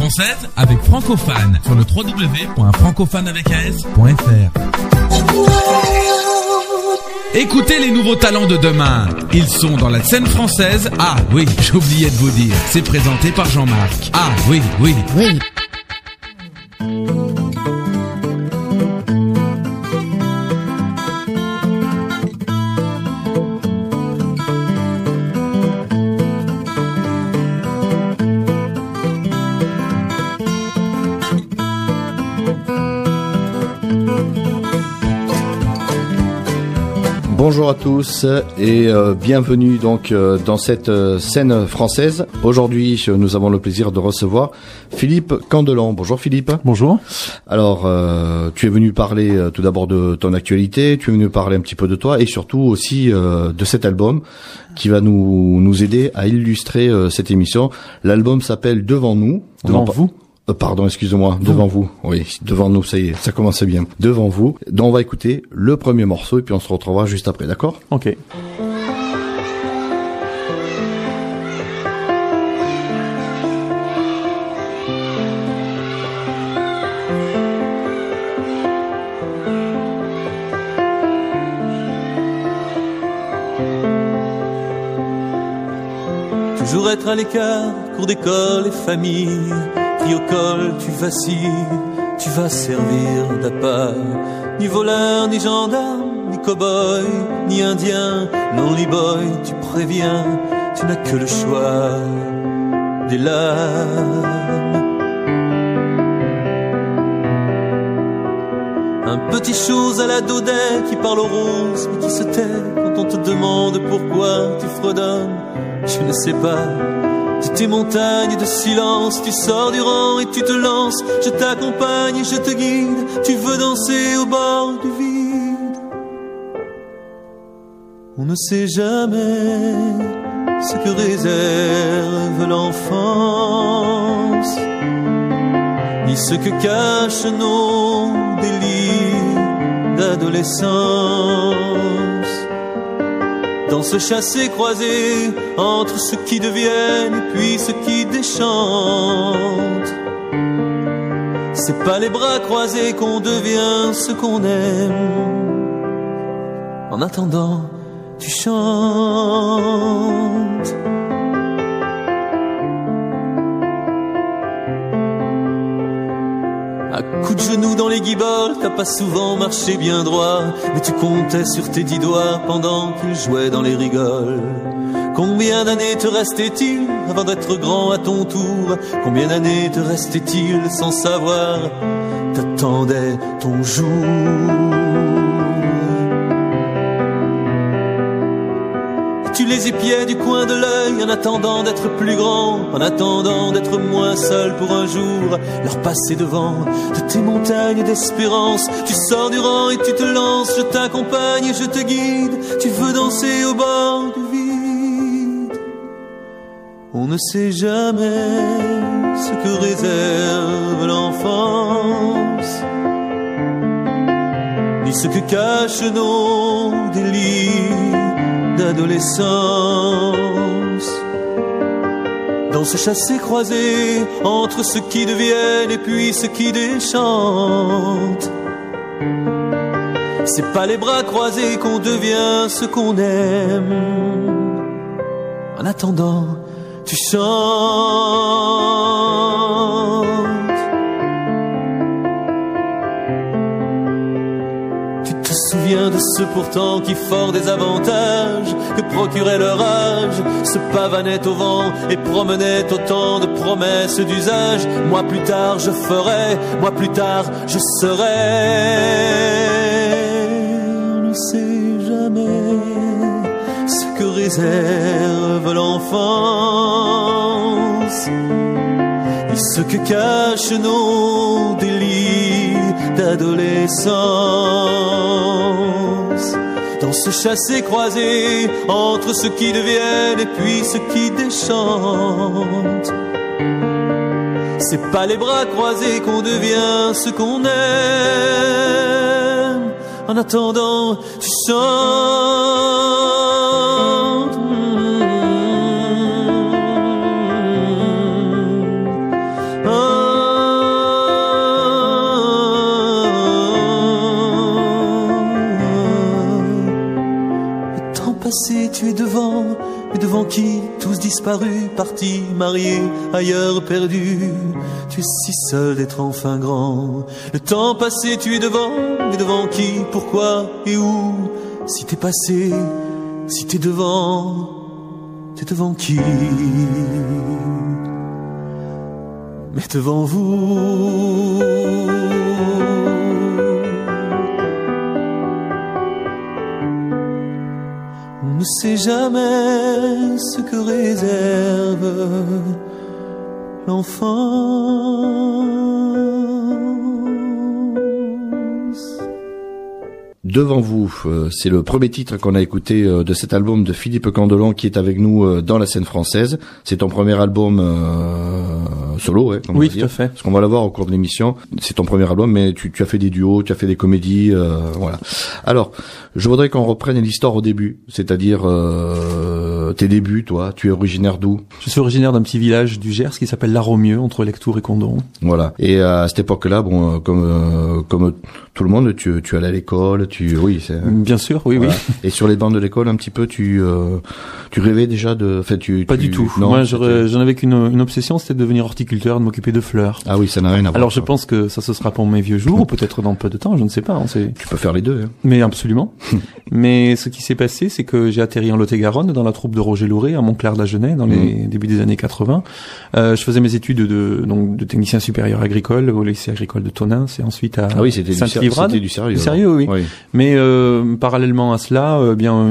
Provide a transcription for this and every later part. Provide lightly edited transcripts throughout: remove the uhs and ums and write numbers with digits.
française avec Francophane sur le www.francophane.fr. Écoutez les nouveaux talents de demain. Ils sont dans la scène française. Ah oui, j'oubliais de vous dire. C'est présenté par Jean-Marc. Ah oui. Bonjour à tous et bienvenue donc dans cette scène française. Aujourd'hui, nous avons le plaisir de recevoir Philippe Candelan. Bonjour Philippe. Bonjour. Alors, tu es venu parler tout d'abord de ton actualité, tu es venu parler un petit peu de toi et surtout aussi de cet album qui va nous aider à illustrer cette émission. L'album s'appelle Devant nous. Devant vous. Pardon, excusez-moi, devant vous. Oui, devant nous, ça y est, ça commence bien. Devant vous. Donc on va écouter le premier morceau et puis on se retrouvera juste après, d'accord ? Ok. Toujours être à l'écart, cours d'école et famille. Au col, tu vacilles, tu vas servir d'appât. Ni voleur, ni gendarme, ni cow-boy, ni indien, lonely boy, tu préviens, tu n'as que le choix des larmes. Un petit chose à la Daudet qui parle aux roses, mais qui se tait quand on te demande pourquoi tu fredonnes. Je ne sais pas. De tes montagnes de silence, tu sors du rang et tu te lances. Je t'accompagne et je te guide. Tu veux danser au bord du vide. On ne sait jamais ce que réserve l'enfance, ni ce que cachent nos délires d'adolescence. Dans ce chassé-croisé entre ceux qui deviennent et puis ceux qui déchantent. C'est pas les bras croisés qu'on devient ce qu'on aime. En attendant, tu chantes. À coups de genoux dans les guiboles, t'as pas souvent marché bien droit, mais tu comptais sur tes 10 doigts pendant qu'ils jouaient dans les rigoles. Combien d'années te restait-il avant d'être grand à ton tour? Combien d'années te restait-il sans savoir? T'attendais ton jour. Tu les épiais du coin de l'œil en attendant d'être plus grand, en attendant d'être moins seul pour un jour. Leur passer devant de tes montagnes d'espérance. Tu sors du rang et tu te lances. Je t'accompagne et je te guide. Tu veux danser au bord du vide. On ne sait jamais ce que réserve l'enfance, ni ce que cachent nos délires d'adolescence. Dans ce chassé-croisé entre ceux qui deviennent et puis ceux qui déchantent. C'est pas les bras croisés qu'on devient ce qu'on aime. En attendant, tu chantes. Tu te souviens de ceux pourtant qui, fort des avantages que procurait leur âge, se pavanaient au vent et promenaient autant de promesses d'usage. Moi plus tard je ferai, moi plus tard je serai. On ne sait jamais ce que réserve l'enfance, ni ce que cachent nos délires d'adolescence. Dans ce chassé-croisé entre ceux qui deviennent et puis ceux qui déchantent. C'est pas les bras croisés qu'on devient ce qu'on aime. En attendant, tu chantes. Oh. passé, tu es devant, mais devant qui? Tous disparus, partis, mariés, ailleurs perdus. Tu es si seul d'être enfin grand. Le temps passé, tu es devant, mais devant qui? Pourquoi et où? Si t'es passé, si t'es devant qui? Mais devant vous, on ne sait jamais ce que réserve l'enfance. Devant vous, c'est le premier titre qu'on a écouté de cet album de Philippe Candelon qui est avec nous dans la scène française. C'est ton premier album solo, comme oui, on va dire. Tout à fait. Parce qu'on va l'avoir au cours de l'émission. C'est ton premier album, mais tu as fait des duos, tu as fait des comédies, voilà. Alors, je voudrais qu'on reprenne l'histoire au début, c'est-à-dire tes débuts, toi. Tu es originaire d'où? Je suis originaire d'un petit village du Gers qui s'appelle Laraumieux, entre Lectoure et Condom. Voilà. Et à cette époque-là, bon, comme tout le monde, tu allais à l'école. Oui, c'est. Bien sûr, oui, voilà. Oui. Et sur les bancs de l'école, un petit peu, tu rêvais déjà de. Pas du tout. Non, moi, j'en avais qu'une obsession, c'était de devenir horticulteur, de m'occuper de fleurs. Ah oui, ça n'a rien à voir. Alors, je pense que ça se sera pour mes vieux jours, ou peut-être dans peu de temps, je ne sais pas. Tu peux faire les deux. Hein. Mais absolument. Mais ce qui s'est passé, c'est que j'ai atterri en Lot-et-Garonne dans la troupe de Roger Louré à Montclair-de-la-Genêt dans les débuts des années 80. Je faisais mes études de technicien supérieur agricole au lycée agricole de Tonneins et ensuite à Sainte-Livrade. C'était du sérieux. Sérieux, oui. Mais parallèlement à cela,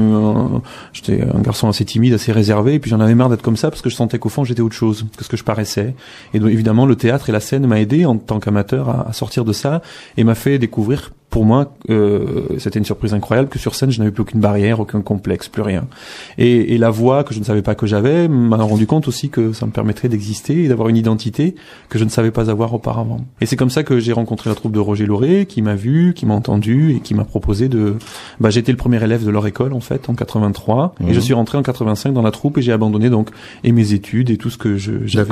j'étais un garçon assez timide, assez réservé, et puis j'en avais marre d'être comme ça parce que je sentais qu'au fond j'étais autre chose que ce que je paraissais. Et donc évidemment le théâtre et la scène m'a aidé en tant qu'amateur à sortir de ça et m'a fait découvrir. Pour moi, c'était une surprise incroyable que sur scène, je n'avais plus aucune barrière, aucun complexe, plus rien. Et la voix que je ne savais pas que j'avais m'a rendu compte aussi que ça me permettrait d'exister et d'avoir une identité que je ne savais pas avoir auparavant. Et c'est comme ça que j'ai rencontré la troupe de Roger Louré, qui m'a vu, qui m'a entendu et qui m'a proposé j'étais le premier élève de leur école, en fait, en 83. Et je suis rentré en 85 dans la troupe et j'ai abandonné donc et mes études et tout ce que j'avais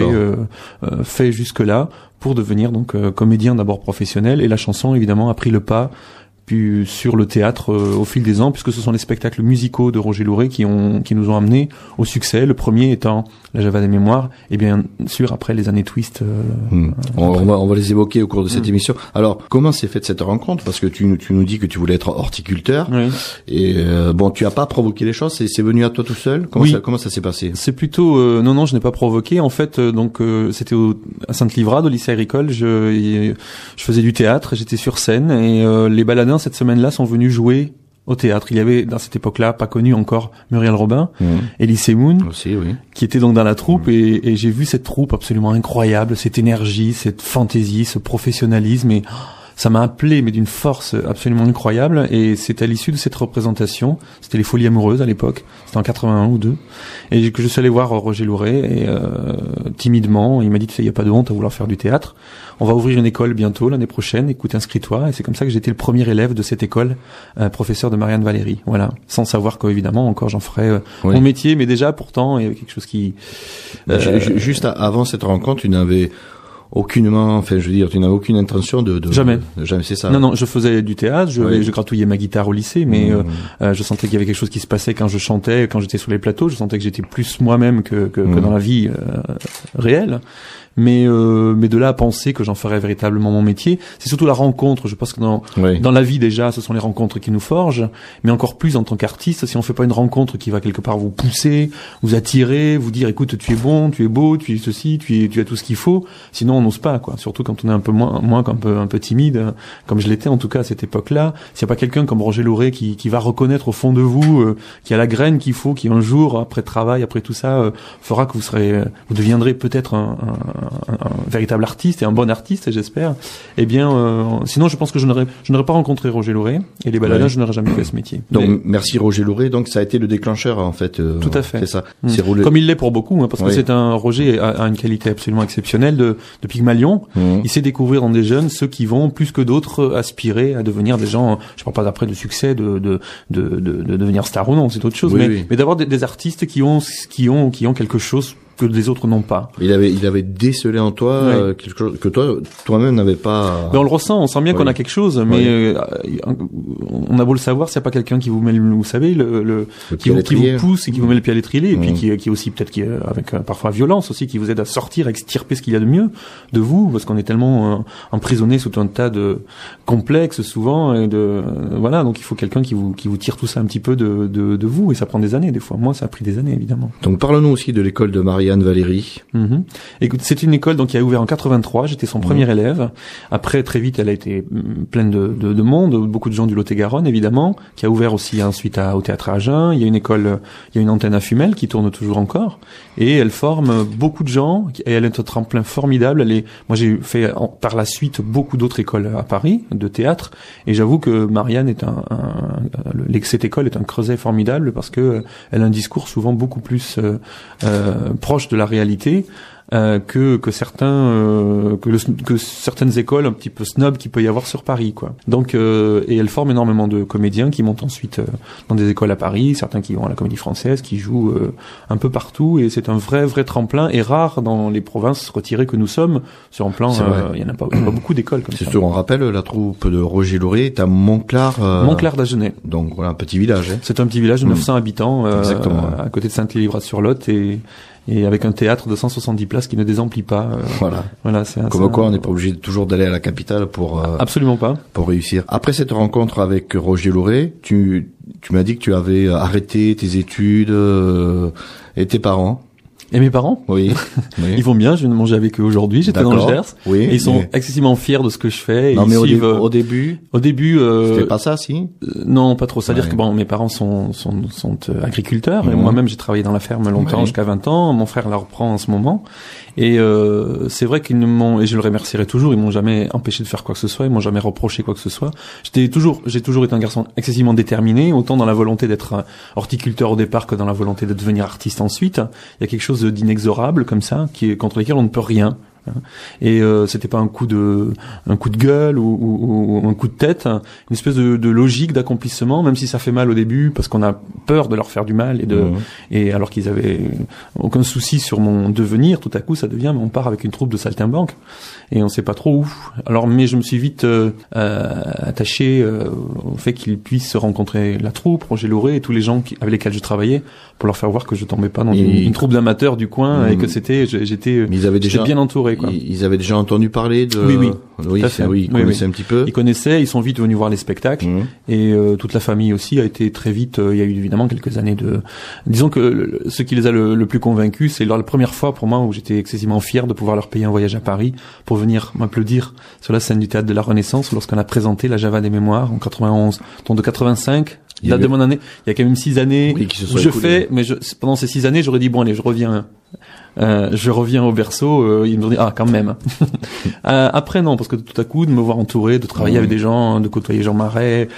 fait jusque-là pour devenir donc comédien d'abord professionnel, et la chanson évidemment a pris le pas puis sur le théâtre au fil des ans, puisque ce sont les spectacles musicaux de Roger Louré qui nous ont amenés au succès, le premier étant La Java des Mémoires, et bien sûr après les années Twist. On va les évoquer au cours de cette émission. Alors, comment s'est faite cette rencontre? Parce que tu nous dis que tu voulais être horticulteur, oui. Et tu as pas provoqué les choses, c'est venu à toi tout seul? Comment ça s'est passé? C'est plutôt non, je n'ai pas provoqué. En fait, c'était à Sainte-Livrade, au lycée agricole. Je faisais du théâtre, j'étais sur scène et les baladins cette semaine-là sont venus jouer au théâtre. Il y avait, dans cette époque-là, pas connu encore, Muriel Robin, Elise Moon, aussi, oui. Qui était donc dans la troupe, et j'ai vu cette troupe absolument incroyable, cette énergie, cette fantaisie, ce professionnalisme, et ça m'a appelé, mais d'une force absolument incroyable. Et c'est à l'issue de cette représentation, c'était les Folies Amoureuses à l'époque, c'était en 81 ou 2, et que je suis allé voir Roger Louré, et timidement, il m'a dit, tu sais, il n'y a pas de honte à vouloir faire du théâtre. On va ouvrir une école bientôt, l'année prochaine, écoute, inscris-toi. Et c'est comme ça que j'ai été le premier élève de cette école, professeur de Marianne Valéry. Voilà. Sans savoir qu'évidemment, encore, j'en ferais mon métier, mais déjà, pourtant, il y avait quelque chose qui... Juste avant cette rencontre, tu n'avais aucunement, tu n'avais aucune intention de... Jamais. Jamais, c'est ça. Non, je faisais du théâtre, je gratouillais ma guitare au lycée, mais je sentais qu'il y avait quelque chose qui se passait quand je chantais, quand j'étais sur les plateaux. Je sentais que j'étais plus moi-même que dans la vie réelle. Mais de là à penser que j'en ferais véritablement mon métier, c'est surtout la rencontre. Je pense que dans la vie déjà, ce sont les rencontres qui nous forgent, mais encore plus en tant qu'artiste, si on fait pas une rencontre qui va quelque part vous pousser, vous attirer, vous dire écoute, tu es bon, tu es beau, tu es ceci, tu as tout ce qu'il faut, sinon on n'ose pas, quoi. Surtout quand on est un peu moins un peu timide, comme je l'étais en tout cas à cette époque-là. S'il n'y a pas quelqu'un comme Roger Louré qui va reconnaître au fond de vous qui a la graine qu'il faut, qui un jour après travail, après tout ça, fera que vous deviendrez peut-être un véritable artiste et un bon artiste, j'espère. Eh bien, sinon, je pense que je n'aurais pas rencontré Roger Louré, et les baladins, je n'aurais jamais fait ce métier. Donc, merci Roger Louré. Donc, ça a été le déclencheur, en fait. Tout à fait. C'est ça. Comme il l'est pour beaucoup, parce que Roger a une qualité absolument exceptionnelle de Pygmalion. Il sait découvrir dans des jeunes ceux qui vont plus que d'autres aspirer à devenir des gens. Je parle pas après de succès, de devenir star ou non, c'est autre chose. Mais d'avoir des artistes qui ont quelque chose que les autres n'ont pas. Il avait décelé en toi quelque chose que toi-même n'avais pas. Mais on le ressent, on sent bien qu'on a quelque chose, mais on a beau le savoir, s'il n'y a pas quelqu'un qui vous met, vous savez, qui vous pousse et qui vous met le pied à l'étrier, et puis qui aussi peut-être avec parfois violence aussi, qui vous aide à sortir, à extirper ce qu'il y a de mieux de vous, parce qu'on est tellement emprisonné sous un tas de complexes souvent, et voilà, donc il faut quelqu'un qui vous tire tout ça un petit peu de vous, et ça prend des années des fois. Moi, ça a pris des années évidemment. Donc parle-nous aussi de l'école de Marianne Valéry. Écoute, c'est une école donc qui a ouvert en 83. J'étais son premier élève. Après, très vite, elle a été pleine de monde, beaucoup de gens du Lot-et-Garonne évidemment, qui a ouvert aussi ensuite au théâtre à Agen. Il y a une antenne à Fumel qui tourne toujours encore, et elle forme beaucoup de gens. Et elle est un tremplin formidable. Moi, j'ai fait par la suite beaucoup d'autres écoles à Paris de théâtre, et j'avoue que Marianne cette école est un creuset formidable parce que elle a un discours souvent beaucoup plus proche de la réalité que certaines écoles un petit peu snob qu'il peut y avoir sur Paris, quoi. Donc et elle forme énormément de comédiens qui montent ensuite dans des écoles à Paris, certains qui vont à la Comédie Française, qui jouent un peu partout, et c'est un vrai tremplin, et rare dans les provinces retirées que nous sommes sur un plan. Il y en a pas beaucoup d'écoles comme ça. C'est sûr, on rappelle la troupe de Roger Lauré est à Montclar d'Agenais. Donc voilà, un petit village. C'est un petit village de 900 habitants à côté de Sainte-Livrade-sur-Lot, et avec un théâtre de 170 places qui ne désemplit pas. Voilà, comme quoi on n'est pas obligé toujours d'aller à la capitale pour absolument pas pour réussir. Après cette rencontre avec Roger Lauré, tu m'as dit que tu avais arrêté tes études et tes parents. Et mes parents? Oui. Ils vont bien, je viens de manger avec eux aujourd'hui, j'étais dans le Gers. Oui. Et ils sont excessivement fiers de ce que je fais. Non, et mais au début. C'était pas ça, si? Non, pas trop. C'est-à-dire que mes parents sont agriculteurs, et moi-même j'ai travaillé dans la ferme longtemps, jusqu'à 20 ans. Mon frère la reprend en ce moment. Et c'est vrai qu'ils et je le remercierai toujours, ils m'ont jamais empêché de faire quoi que ce soit, ils m'ont jamais reproché quoi que ce soit. J'ai toujours été un garçon excessivement déterminé, autant dans la volonté d'être horticulteur au départ que dans la volonté de devenir artiste ensuite. Il y a quelque chose d'inexorable comme ça, contre lesquels on ne peut rien. Et c'était pas un coup de gueule ou un coup de tête, une espèce de logique d'accomplissement, même si ça fait mal au début parce qu'on a peur de leur faire du mal, et alors qu'ils avaient aucun souci sur mon devenir, tout à coup ça devient, mais on part avec une troupe de saltimbanques et on sait pas trop où. Alors mais je me suis vite attaché au fait qu'ils puissent rencontrer la troupe, Roger Lauré et tous les gens avec lesquels je travaillais, pour leur faire voir que je tombais pas dans une troupe d'amateurs du coin, et que j'étais bien entouré. Quoi. Ils avaient déjà entendu parler de... Oui, ils connaissaient un petit peu. Ils connaissaient, ils sont vite venus voir les spectacles, et toute la famille aussi a été très vite. Il y a eu évidemment quelques années de... Disons que ce qui les a le plus convaincus, c'est la première fois pour moi où j'étais excessivement fier de pouvoir leur payer un voyage à Paris pour venir m'applaudir sur la scène du Théâtre de la Renaissance lorsqu'on a présenté la Java des Mémoires en 91. Donc de 85... Date de mon année, il y a quand même 6 années où je fais, mais pendant ces 6 années, j'aurais dit bon allez, je reviens au berceau. Ils me ont dit quand même. Après non, parce que tout à coup de me voir entouré, de travailler avec des gens, de côtoyer Jean Marais,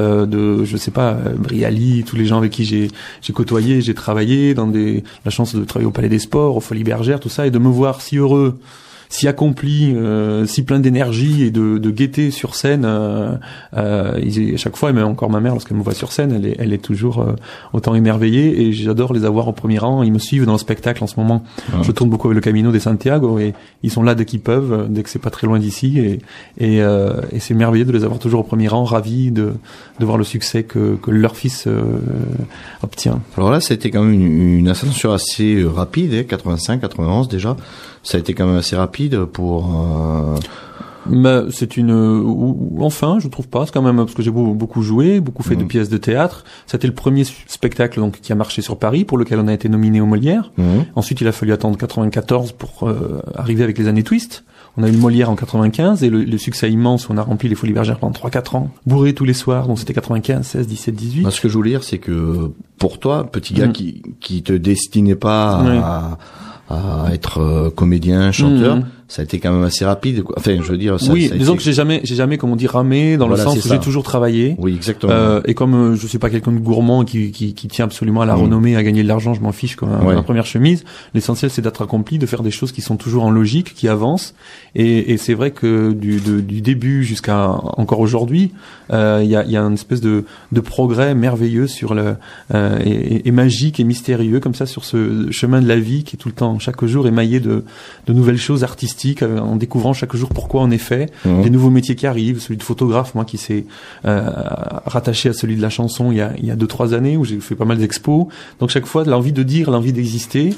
Brialy, tous les gens avec qui j'ai côtoyé, j'ai travaillé la chance de travailler au Palais des Sports, aux Folies Bergères, tout ça, et de me voir si heureux, si accompli, si plein d'énergie et de gaieté sur scène. À chaque fois, et même encore ma mère, lorsqu'elle me voit sur scène, elle est toujours autant émerveillée, et j'adore les avoir au premier rang. Ils me suivent dans le spectacle en ce moment. Je tourne beaucoup avec le Camino de Santiago, et ils sont là dès qu'ils peuvent, dès que c'est pas très loin d'ici, et c'est merveilleux de les avoir toujours au premier rang, ravis de voir le succès que leur fils obtient. Alors là, c'était quand même une ascension assez rapide, 85, 91 déjà. Ça a été quand même assez rapide pour... Mais c'est enfin, je trouve pas, c'est quand même, parce que j'ai beaucoup joué, beaucoup fait de pièces de théâtre. C'était le premier spectacle donc qui a marché sur Paris, pour lequel on a été nominé au Molière. Ensuite, il a fallu attendre 94 pour arriver avec les années Twist. On a eu le Molière en 95, et le succès immense, on a rempli les Folies Bergères pendant 3-4 ans, bourré tous les soirs, donc c'était 95, 16, 17, 18. Ce que je voulais dire, c'est que pour toi, petit gars qui te destinait pas à être comédien, chanteur, ça a été quand même assez rapide, quoi. Enfin, je veux dire, ça, oui, ça a disons été... que j'ai jamais, comment dire, ramé, dans Voilà, le sens c'est où ça. j'ai toujours travaillé. Oui, exactement. Et comme je suis pas quelqu'un de gourmand qui tient absolument à la renommée, à gagner de l'argent, je m'en fiche comme ma première chemise. L'essentiel, c'est d'être accompli, de faire des choses qui sont toujours en logique, qui avancent. Et c'est vrai que du début jusqu'à encore aujourd'hui, il y a une espèce de progrès merveilleux sur et magique et mystérieux comme ça sur ce chemin de la vie qui est tout le temps, chaque jour, émaillé de nouvelles choses artistiques, en découvrant chaque jour pourquoi on est fait, des nouveaux métiers qui arrivent, celui de photographe, moi qui s'est rattaché à celui de la chanson il y a 2-3 années où j'ai fait pas mal d'expos. Donc chaque fois, l'envie de dire, l'envie d'exister.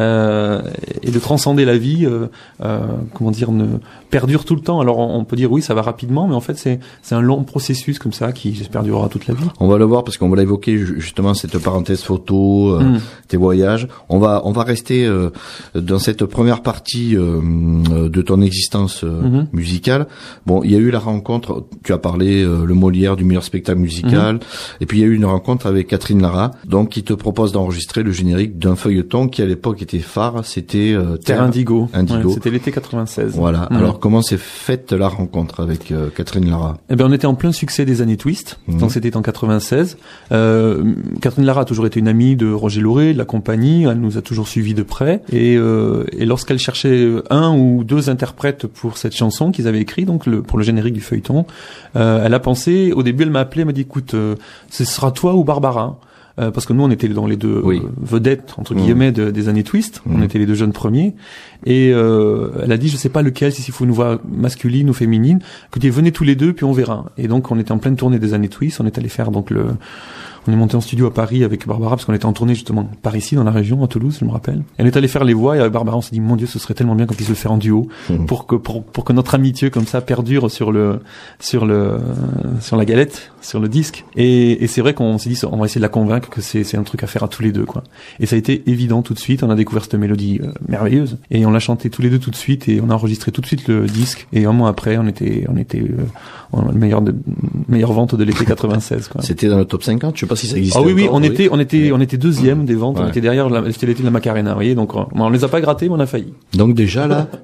Et de transcender la vie, comment dire, perdure tout le temps. Alors on peut dire oui, ça va rapidement, mais en fait c'est un long processus comme ça qui, j'espère, durera toute la vie. On va le voir parce qu'on va l'évoquer justement cette parenthèse photo, tes voyages. On va rester dans cette première partie de ton existence musicale. Bon, il y a eu la rencontre. Tu as parlé le Molière du meilleur spectacle musical, et puis il y a eu une rencontre avec Catherine Lara, donc qui te propose d'enregistrer le générique d'un feuilleton qui à l'époque était phare, c'était Terre Indigo. Indigo. Ouais, c'était l'été 96. Voilà. Alors comment s'est faite la rencontre avec Catherine Lara? Eh ben on était en plein succès des années Twist, donc c'était en 96. Catherine Lara a toujours été une amie de Roger Lauré, de la compagnie, elle nous a toujours suivis de près, et lorsqu'elle cherchait un ou deux interprètes pour cette chanson qu'ils avaient écrit, donc pour le générique du feuilleton, elle a pensé, au début elle m'a appelé, elle m'a dit écoute, ce sera toi ou Barbara. Parce que nous on était dans les deux vedettes entre guillemets des années Twist, on était les deux jeunes premiers, et elle a dit je sais pas lequel, s'il faut une voix masculine ou féminine, écoutez venez tous les deux puis on verra. Et donc on était en pleine tournée des années Twist, on est allé faire donc on est monté en studio à Paris avec Barbara parce qu'on était en tournée justement par ici dans la région, à Toulouse, je me rappelle. Elle est allée faire les voix et avec Barbara on s'est dit mon Dieu, ce serait tellement bien qu'on puisse le faire en duo pour que notre amitié comme ça perdure sur la galette, sur le disque. Et c'est vrai qu'on s'est dit on va essayer de la convaincre que c'est un truc à faire à tous les deux quoi. Et ça a été évident tout de suite, on a découvert cette mélodie merveilleuse et on l'a chantée tous les deux tout de suite et on a enregistré tout de suite le disque et un mois après on était meilleure vente de l'été 96 quoi. C'était dans le top 50, je sais pas si ça existait. Ah oui, encore, on était deuxième des ventes, on était derrière c'était l'été de la Macarena, vous voyez, donc on les a pas grattés mais on a failli. Donc déjà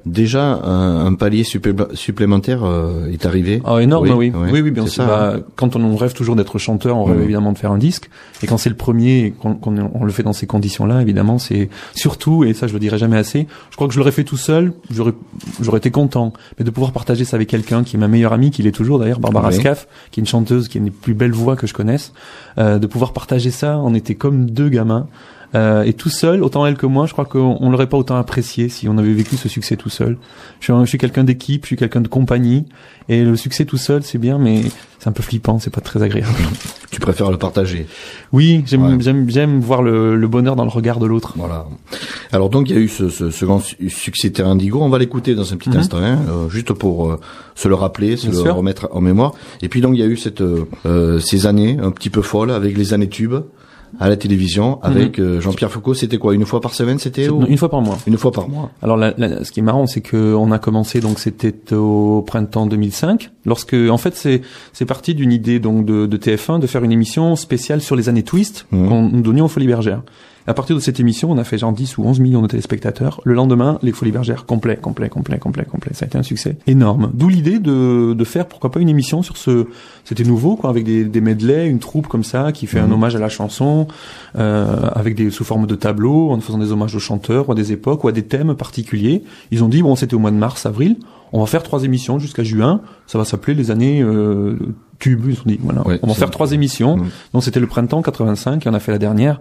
un palier supplémentaire est arrivé. Ah énorme, oui, bien sûr. Ça, quand on rêve toujours d'être chanteur, on rêve évidemment de faire un disque, et quand c'est le premier, et qu'on le fait dans ces conditions-là, évidemment, c'est surtout, et ça je le dirai jamais assez, je crois que je l'aurais fait tout seul, j'aurais été content, mais de pouvoir partager ça avec quelqu'un qui est ma meilleure amie, qui l'est toujours d'ailleurs, Barbara Scaff, qui est une chanteuse qui a une des plus belles voix que je connaisse, de pouvoir partager ça, on était comme deux gamins. Et tout seul, autant elle que moi, je crois qu'on l'aurait pas autant apprécié si on avait vécu ce succès tout seul. Je suis quelqu'un d'équipe, je suis quelqu'un de compagnie, et le succès tout seul, c'est bien, mais c'est un peu flippant, c'est pas très agréable. Tu préfères le partager? Oui, j'aime voir le bonheur dans le regard de l'autre. Voilà. Alors donc il y a eu ce grand succès Terre Indigo, on va l'écouter dans un petit instant, juste pour se le rappeler, se le remettre en mémoire. Et puis donc il y a eu ces années un petit peu folles avec les années tubes à la télévision avec Jean-Pierre Foucault. C'était quoi, une fois par semaine, une fois par mois. Une fois par mois. Alors ce qui est marrant, c'est que on a commencé, donc c'était au printemps 2005, lorsque en fait c'est parti d'une idée donc de TF1 de faire une émission spéciale sur les années Twist qu'on nous donnait aux Folies Bergères. À partir de cette émission, on a fait genre 10 ou 11 millions de téléspectateurs. Le lendemain, les Folies Bergères complet. Ça a été un succès énorme. D'où l'idée de faire, pourquoi pas, une émission sur c'était nouveau, quoi, avec des medleys, une troupe comme ça, qui fait un hommage à la chanson, avec sous forme de tableaux, en faisant des hommages aux chanteurs, ou à des époques, ou à des thèmes particuliers. Ils ont dit, bon, c'était au mois de mars, avril, on va faire 3 émissions jusqu'à juin, ça va s'appeler les années, tubes, ils ont dit, voilà. Ouais, on va faire 3 émissions. Donc c'était le printemps 85, et on a fait la dernière,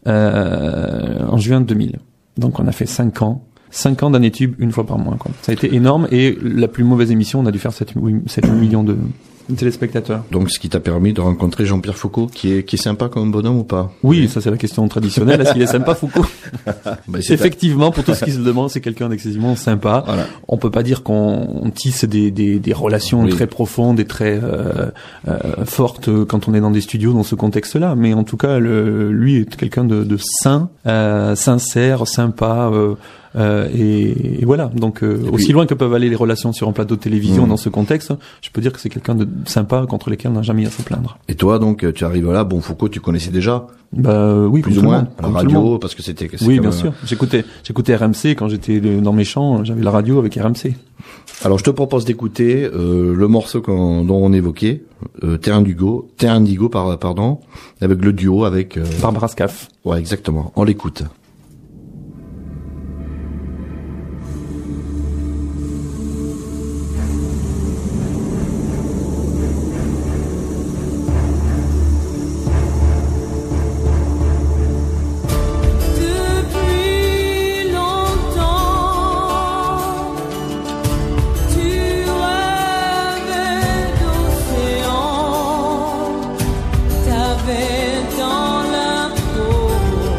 en juin 2000. Donc on a fait 5 ans d'années tube, une fois par mois, quoi. Ça a été énorme, et la plus mauvaise émission, on a dû faire 7 millions de téléspectateurs. Donc ce qui t'a permis de rencontrer Jean-Pierre Foucault, qui est sympa comme bonhomme ou pas? Oui, ça c'est la question traditionnelle. Est-ce qu'il est sympa, Foucault? Effectivement, pour tout ce qui se demande, c'est quelqu'un d'excessivement sympa. Voilà. On peut pas dire qu'on tisse des relations très profondes et très fortes quand on est dans des studios dans ce contexte-là, mais en tout cas, lui est quelqu'un de sain, sincère, sympa, Et voilà. Donc aussi loin que peuvent aller les relations sur un plateau de télévision dans ce contexte, je peux dire que c'est quelqu'un de sympa contre lequel on n'a jamais à se plaindre. Et toi, donc, tu arrives là, bon, Foucault, tu connaissais déjà? Oui, plus ou moins, la radio, parce que c'était... Oui, bien sûr. J'écoutais RMC quand j'étais dans mes champs, j'avais la radio avec RMC. Alors, je te propose d'écouter le morceau dont on évoquait, Terrain Indigo, pardon, avec le duo avec... Barbara Scaff. Ouais, exactement. On l'écoute. Dans la peau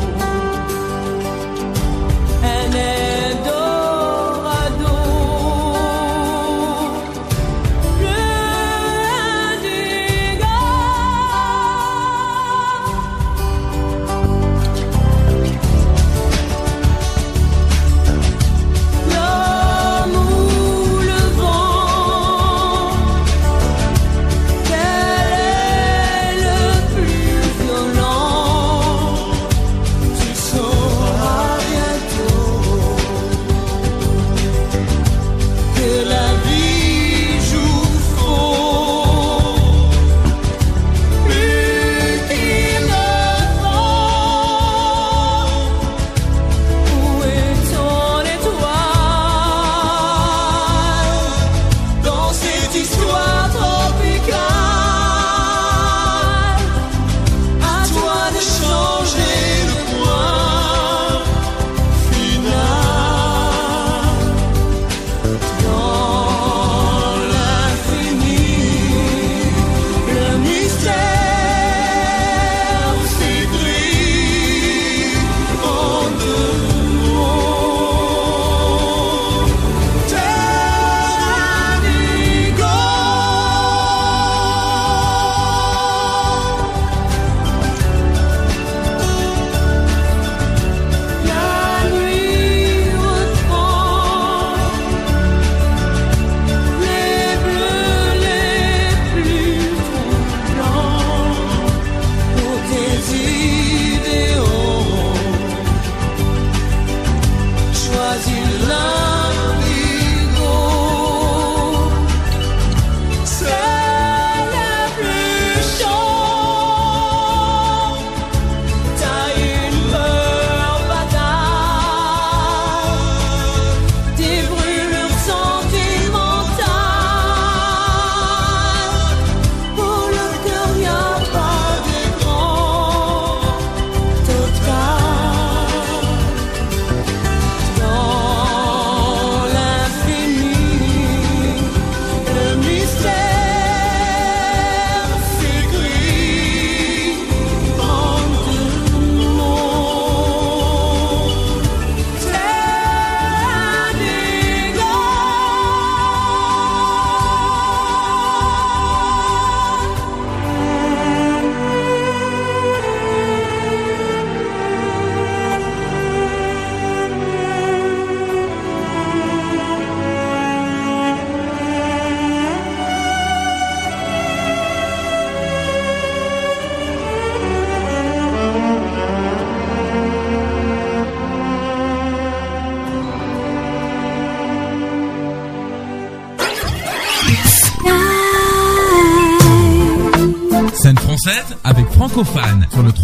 Scène française avec Francophane sur le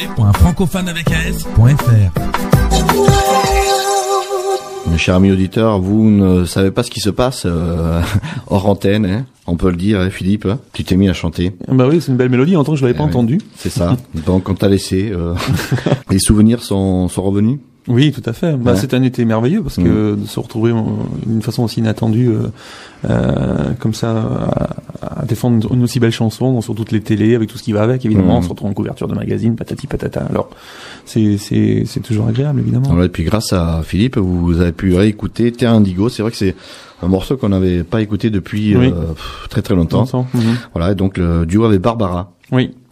www.francophaneavecas.fr. Mes chers amis auditeurs, vous ne savez pas ce qui se passe hors antenne, hein, on peut le dire, hein, Philippe, hein, tu t'es mis à chanter. Bah oui, c'est une belle mélodie, en tant que je l'avais pas entendue. C'est ça. Donc on t'a laissé. Les souvenirs sont revenus. Oui, tout à fait. Bah, Ouais. c'est un été merveilleux parce que de se retrouver d'une façon aussi inattendue comme ça à défendre une aussi belle chanson sur toutes les télés avec tout ce qui va avec, évidemment, on se retrouve en couverture de magazine, patati patata. Alors c'est toujours agréable, évidemment. Alors, et puis grâce à Philippe, vous avez pu réécouter Terrain Indigo. C'est vrai que c'est un morceau qu'on n'avait pas écouté depuis Oui. très très longtemps. Mhm. Voilà, et donc le duo avec Barbara. Oui.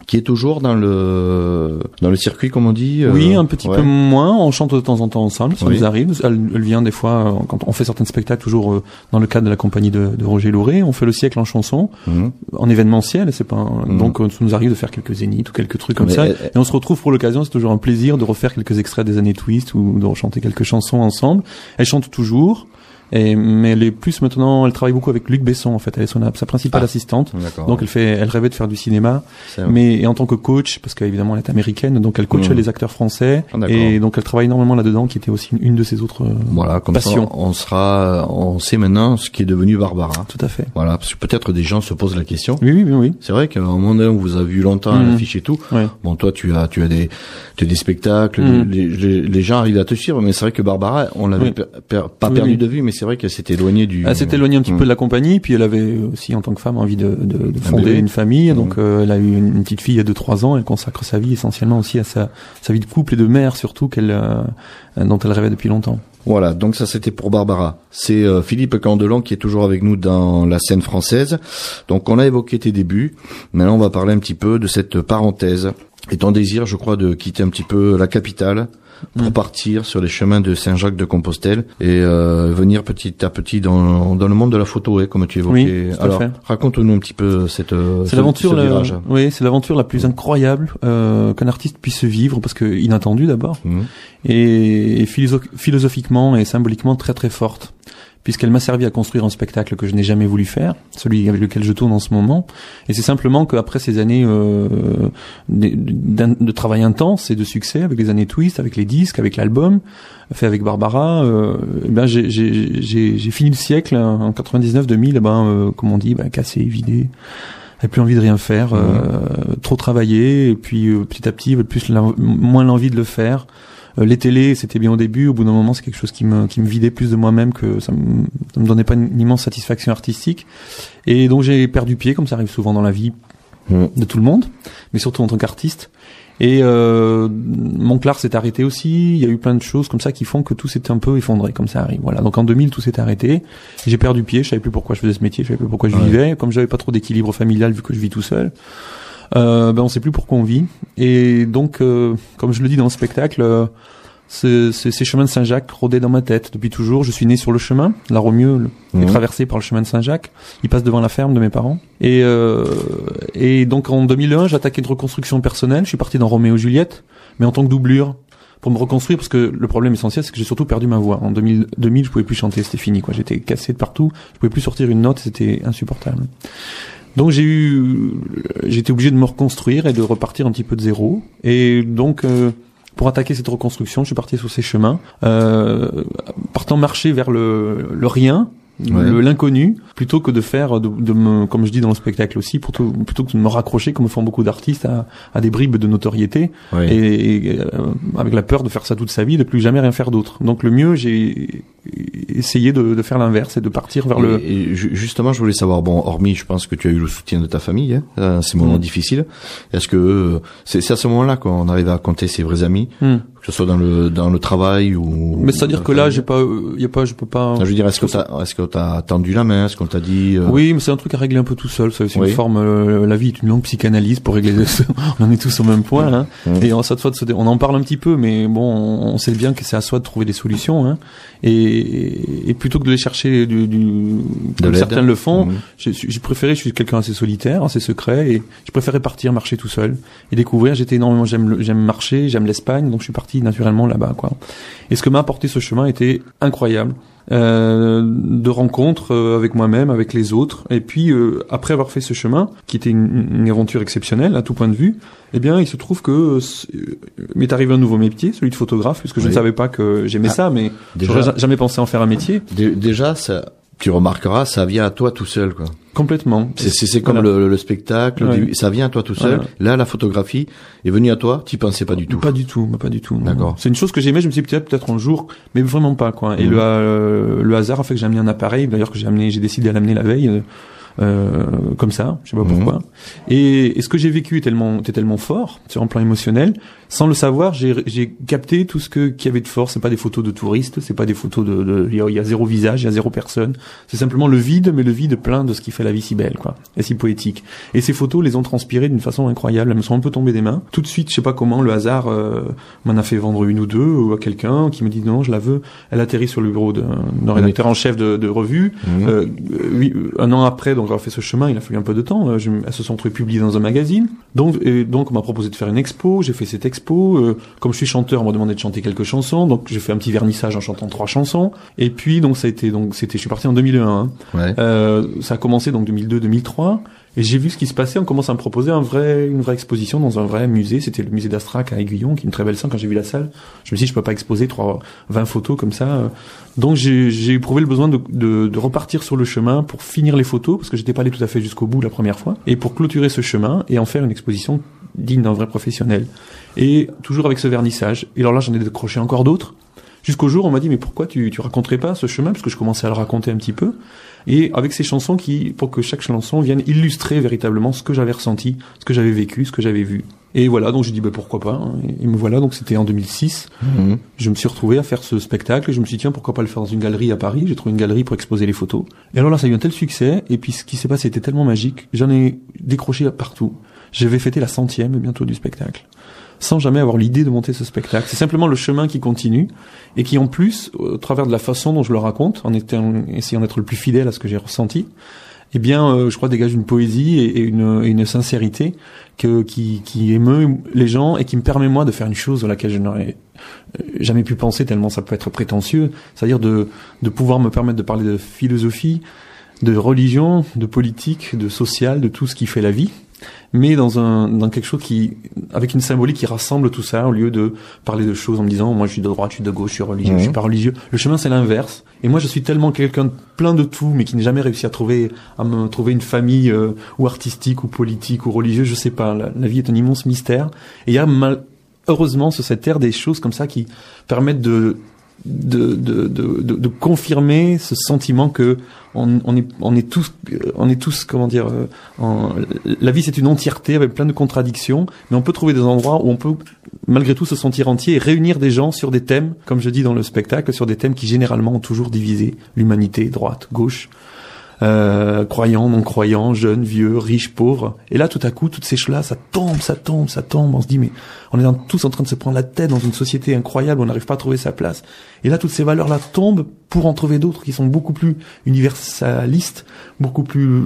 qui est toujours dans le circuit, comme on dit. Oui, un petit peu moins. On chante de temps en temps ensemble, ça nous arrive. Elle vient des fois quand on fait certains spectacles, toujours dans le cadre de la compagnie de Roger Louré. On fait le siècle en chanson, en événementiel. C'est pas donc ça nous arrive de faire quelques zéniths ou quelques trucs comme ça. Et on se retrouve pour l'occasion. C'est toujours un plaisir de refaire quelques extraits des années Twist ou de rechanter quelques chansons ensemble. Elle chante toujours. Mais elle est plus maintenant, elle travaille beaucoup avec Luc Besson en fait, elle est sa principale assistante. Donc elle rêvait de faire du cinéma, mais en tant que coach, parce qu'évidemment elle est américaine, donc elle coachait les acteurs français, et donc elle travaille énormément là-dedans, qui était aussi une de ses autres passions. Ça, on sait maintenant ce qui est devenu Barbara. Tout à fait. Voilà, parce que peut-être des gens se posent la question. Oui. C'est vrai qu'à un moment donné, on vous a vu longtemps à l'affiche et tout. Bon, toi tu as des spectacles, les gens arrivent à te suivre, mais c'est vrai que Barbara, on l'avait pas perdu de vue, mais c'est vrai qu'elle s'était éloignée elle s'est éloignée un petit peu de la compagnie, puis elle avait aussi en tant que femme envie de fonder une famille, donc elle a eu une petite fille il y a 2-3 ans, elle consacre sa vie essentiellement aussi à sa vie de couple et de mère surtout dont elle rêvait depuis longtemps. Voilà, donc ça c'était pour Barbara. C'est Philippe Candelon qui est toujours avec nous dans la scène française. Donc on a évoqué tes débuts, maintenant on va parler un petit peu de cette parenthèse et ton désir, je crois, de quitter un petit peu la capitale pour partir sur les chemins de Saint-Jacques-de-Compostelle et venir petit à petit dans le monde de la photo, comme tu évoquais. Oui, alors, raconte-nous un petit peu cette c'est l'aventure c'est l'aventure la plus incroyable qu'un artiste puisse vivre, parce que inattendu d'abord et philosophiquement et symboliquement très très forte, puisqu'elle m'a servi à construire un spectacle que je n'ai jamais voulu faire, celui avec lequel je tourne en ce moment. Et c'est simplement qu'après ces années de travail intense et de succès, avec les années Twist, avec les disques, avec l'album fait avec Barbara, j'ai fini le siècle en 99-2000, comme on dit, cassé, vidé. J'avais plus envie de rien faire, trop travailler, et puis petit à petit, moins l'envie de le faire. Les télés, c'était bien au début. Au bout d'un moment, c'est quelque chose qui me vidait plus de moi-même, que ça me donnait pas une immense satisfaction artistique. Et donc j'ai perdu pied, comme ça arrive souvent dans la vie de tout le monde, mais surtout en tant qu'artiste. Et Monclar s'est arrêté aussi. Il y a eu plein de choses comme ça qui font que tout s'est un peu effondré, comme ça arrive. Voilà. Donc en 2000, tout s'est arrêté. Et j'ai perdu pied. Je savais plus pourquoi je faisais ce métier. Je savais plus pourquoi je vivais. Comme j'avais pas trop d'équilibre familial vu que je vis tout seul. On sait plus pourquoi on vit. Et donc, comme je le dis dans le spectacle, ces chemins de Saint-Jacques rôdaient dans ma tête depuis toujours. Je suis né sur le chemin. La Romieux est traversée par le chemin de Saint-Jacques. Il passe devant la ferme de mes parents. Et donc en 2001, j'ai attaqué une reconstruction personnelle. Je suis parti dans Roméo et Juliette, mais en tant que doublure, pour me reconstruire, parce que le problème essentiel, c'est que j'ai surtout perdu ma voix. En 2000, je pouvais plus chanter, c'était fini, quoi. J'étais cassé de partout. Je pouvais plus sortir une note, c'était insupportable. Donc j'étais obligé de me reconstruire et de repartir un petit peu de zéro. Et donc, pour attaquer cette reconstruction, je suis parti sur ces chemins, partant marcher vers le rien, l'inconnu, plutôt que de faire, comme je dis dans le spectacle aussi, plutôt que de me raccrocher, comme font beaucoup d'artistes, à des bribes de notoriété, et avec la peur de faire ça toute sa vie, de plus jamais rien faire d'autre. Donc le mieux, j'ai essayé de faire l'inverse et de partir vers et justement, je voulais savoir, hormis, je pense que tu as eu le soutien de ta famille, à ces moments difficiles. Est-ce que c'est à ce moment-là qu'on arrive à compter ses vrais amis, que ce soit dans le travail ou. Mais c'est-à-dire que là, je peux pas. Je veux dire, est-ce que t'as tendu la main, est-ce qu'on t'a dit. Oui, mais c'est un truc à régler un peu tout seul. C'est une forme. La vie est une longue psychanalyse pour régler. On en est tous au même point, Et on en parle un petit peu, mais bon, on sait bien que c'est à soi de trouver des solutions, Et plutôt que de les chercher comme certains le font, je suis quelqu'un assez solitaire, assez secret, et je préférais partir marcher tout seul et découvrir. J'aime marcher, j'aime l'Espagne, donc je suis parti naturellement là-bas, quoi. Et ce que m'a apporté ce chemin était incroyable. De rencontres avec moi-même, avec les autres, et puis après avoir fait ce chemin, qui était une aventure exceptionnelle à tout point de vue, il se trouve que m'est arrivé un nouveau métier, celui de photographe, puisque je ne savais pas que j'aimais ça, mais j'aurais jamais pensé en faire un métier. Déjà, ça, tu remarqueras, ça vient à toi tout seul, quoi. Complètement. C'est comme le spectacle, ça vient à toi tout seul. Voilà. Là, la photographie est venue à toi, t'y pensais pas du tout. Pas du tout. D'accord. C'est une chose que j'aimais, je me suis dit peut-être un jour, mais vraiment pas, quoi. Et le hasard a fait que j'ai amené un appareil, d'ailleurs que j'ai décidé à l'amener la veille, comme ça, je sais pas pourquoi. Et ce que j'ai vécu était tellement fort sur un plan émotionnel, sans le savoir, j'ai capté tout ce qu'il y avait de fort. C'est pas des photos de touristes, c'est pas des photos il y a zéro visage, il y a zéro personne. C'est simplement le vide, mais le vide plein de ce qui fait la vie si belle, quoi, et si poétique. Et ces photos les ont transpirées d'une façon incroyable. Elles me sont un peu tombées des mains. Tout de suite, je sais pas comment, le hasard m'en a fait vendre une ou deux, ou à quelqu'un qui me dit non, je la veux. Elle atterrit sur le bureau d'un rédacteur en chef de revue. Un an après, donc avoir fait ce chemin, il a fallu un peu de temps. Elles se sont retrouvées publiées dans un magazine. Donc on m'a proposé de faire une expo. J'ai fait cette expo. Comme je suis chanteur, on m'a demandé de chanter quelques chansons. Donc j'ai fait un petit vernissage en chantant 3 chansons. Et puis je suis parti en 2001. Hein. Ouais. Ça a commencé donc 2002-2003. Et j'ai vu ce qui se passait. On commence à me proposer une vraie exposition dans un vrai musée. C'était le musée d'Astrac à Aiguillon, qui est une très belle salle. Quand j'ai vu la salle, je me suis dit, je peux pas exposer 20 photos comme ça. Donc j'ai éprouvé le besoin de repartir sur le chemin pour finir les photos, parce que j'étais pas allé tout à fait jusqu'au bout la première fois, et pour clôturer ce chemin et en faire une exposition digne d'un vrai professionnel. Et toujours avec ce vernissage. Et alors là, j'en ai décroché encore d'autres. Jusqu'au jour, on m'a dit, mais pourquoi tu raconterais pas ce chemin? Parce que je commençais à le raconter un petit peu. Et avec ces chansons pour que chaque chanson vienne illustrer véritablement ce que j'avais ressenti, ce que j'avais vécu, ce que j'avais vu. Et voilà, donc j'ai dit, pourquoi pas, hein. Et me voilà, donc c'était en 2006. Je me suis retrouvé à faire ce spectacle, et je me suis dit, tiens, pourquoi pas le faire dans une galerie à Paris? J'ai trouvé une galerie pour exposer les photos. Et alors là, ça a eu un tel succès, et puis ce qui s'est passé était tellement magique, j'en ai décroché partout. Je vais fêter la 100e bientôt du spectacle, sans jamais avoir l'idée de monter ce spectacle. C'est simplement le chemin qui continue, et qui en plus, au travers de la façon dont je le raconte, en essayant d'être le plus fidèle à ce que j'ai ressenti, eh bien, je crois, dégage une poésie et une sincérité qui émeut les gens, et qui me permet, moi, de faire une chose à laquelle je n'aurais jamais pu penser, tellement ça peut être prétentieux, c'est-à-dire de pouvoir me permettre de parler de philosophie, de religion, de politique, de social, de tout ce qui fait la vie, mais dans quelque chose avec une symbolique qui rassemble tout ça, au lieu de parler de choses en me disant, moi je suis de droite, je suis de gauche, je suis religieux, je suis pas religieux. Le chemin, c'est l'inverse. Et moi, je suis tellement quelqu'un de plein de tout, mais qui n'a jamais réussi à me trouver une famille, ou artistique, ou politique, ou religieuse, je sais pas. La vie est un immense mystère. Et il y a heureusement sur cette terre des choses comme ça qui permettent de confirmer ce sentiment que on est tous comment dire, la vie c'est une entièreté avec plein de contradictions, mais on peut trouver des endroits où on peut malgré tout se sentir entier et réunir des gens sur des thèmes, comme je dis dans le spectacle, sur des thèmes qui généralement ont toujours divisé l'humanité, droite, gauche, croyants, non-croyants, jeunes, vieux, riches, pauvres. Et là, tout à coup, toutes ces choses-là, ça tombe. On se dit, mais on est tous en train de se prendre la tête dans une société incroyable, on n'arrive pas à trouver sa place. Et là, toutes ces valeurs-là tombent pour en trouver d'autres qui sont beaucoup plus universalistes, beaucoup plus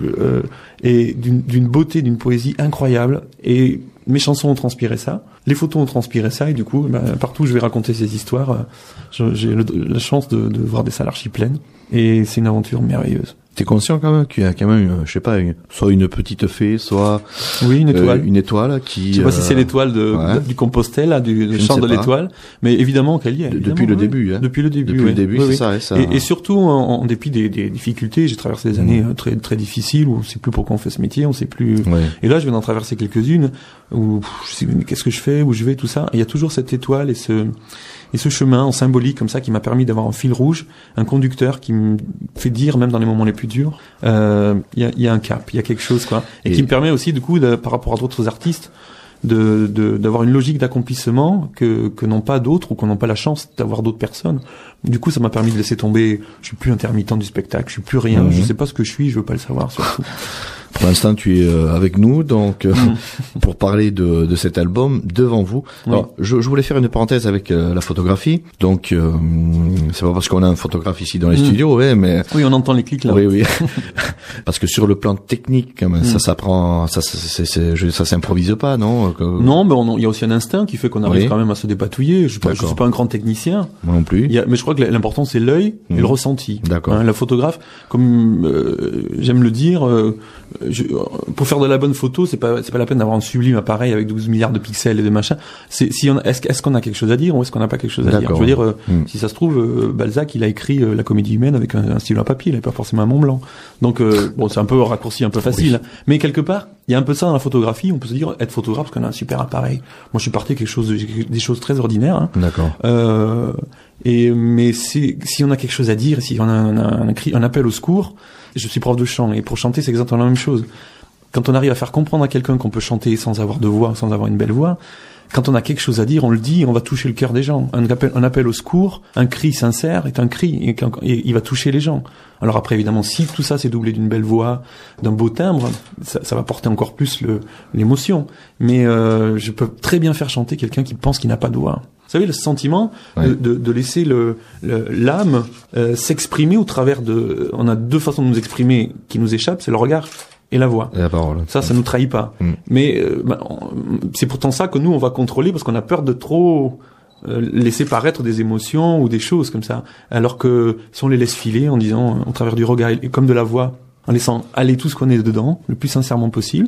et d'une beauté, d'une poésie incroyable. Et mes chansons ont transpiré ça, les photos ont transpiré ça, et du coup, partout où je vais raconter ces histoires, j'ai la chance de voir des salles archi pleines, et c'est une aventure merveilleuse. T'es conscient quand même qu'il y a quand même, je sais pas, soit une petite fée, soit une étoile, une étoile qui. Je sais pas si c'est l'étoile du Compostelle, là, du chant de l'étoile, mais évidemment qu'elle y est. Depuis le début, hein. Depuis le début, c'est ça. Et surtout, en dépit des difficultés, j'ai traversé des années très très difficiles où on sait plus pourquoi on fait ce métier, on sait plus. Ouais. Et là, je viens d'en traverser quelques-unes où je sais qu'est-ce que je fais, où je vais, tout ça. Et il y a toujours cette étoile et ce chemin en symbolique comme ça qui m'a permis d'avoir un fil rouge, un conducteur qui me fait dire, même dans les moments les plus durs, il y a un cap, il y a quelque chose, quoi, et qui me permet aussi du coup par rapport à d'autres artistes d'avoir une logique d'accomplissement que n'ont pas d'autres, ou qu'on n'a pas la chance d'avoir d'autres personnes. Du coup, ça m'a permis de laisser tomber. Je suis plus intermittent du spectacle, je suis plus rien, je sais pas ce que je suis, je veux pas le savoir surtout. Pour l'instant, tu es avec nous, donc pour parler de cet album devant vous. Alors, je voulais faire une parenthèse avec la photographie. Donc, c'est pas parce qu'on a un photographe ici dans les studios, mais oui, on entend les clics là. Oui. Parce que sur le plan technique, quand même, ça s'apprend, ça s'improvise pas, non? Non, mais il y a aussi un instinct qui fait qu'on arrive quand même à se dépatouiller. Je suis pas un grand technicien. Moi non plus. Mais je crois que l'important c'est l'œil et le ressenti. D'accord. La photographe, comme j'aime le dire. Pour faire de la bonne photo, c'est pas la peine d'avoir un sublime appareil avec 12 milliards de pixels et de machin. Est-ce qu'on a quelque chose à dire, ou est-ce qu'on n'a pas quelque chose à dire? Je veux dire, si ça se trouve, Balzac, il a écrit La Comédie humaine avec un stylo à papier, il avait pas forcément un Mont Blanc. Donc, c'est un peu raccourci, un peu facile. Oui. Mais quelque part, il y a un peu ça dans la photographie. On peut se dire, être photographe parce qu'on a un super appareil. Moi, je suis parti des choses très ordinaires. Hein. D'accord. Mais si on a quelque chose à dire, si on a un appel au secours, je suis prof de chant et pour chanter c'est exactement la même chose. Quand on arrive à faire comprendre à quelqu'un qu'on peut chanter sans avoir de voix, sans avoir une belle voix, quand on a quelque chose à dire, on le dit, on va toucher le cœur des gens. Un appel au secours, un cri sincère est un cri et il va toucher les gens. Alors après évidemment, si tout ça c'est doublé d'une belle voix, d'un beau timbre, ça va porter encore plus l'émotion. Mais je peux très bien faire chanter quelqu'un qui pense qu'il n'a pas de voix. Vous savez, le sentiment de laisser l'âme s'exprimer au travers de... On a deux façons de nous exprimer qui nous échappent, c'est le regard et la voix. Et la parole. Ça nous trahit pas. Mais c'est pourtant ça que nous, on va contrôler parce qu'on a peur de trop laisser paraître des émotions ou des choses comme ça. Alors que si on les laisse filer en disant, au travers du regard et comme de la voix, en laissant aller tout ce qu'on est dedans, le plus sincèrement possible,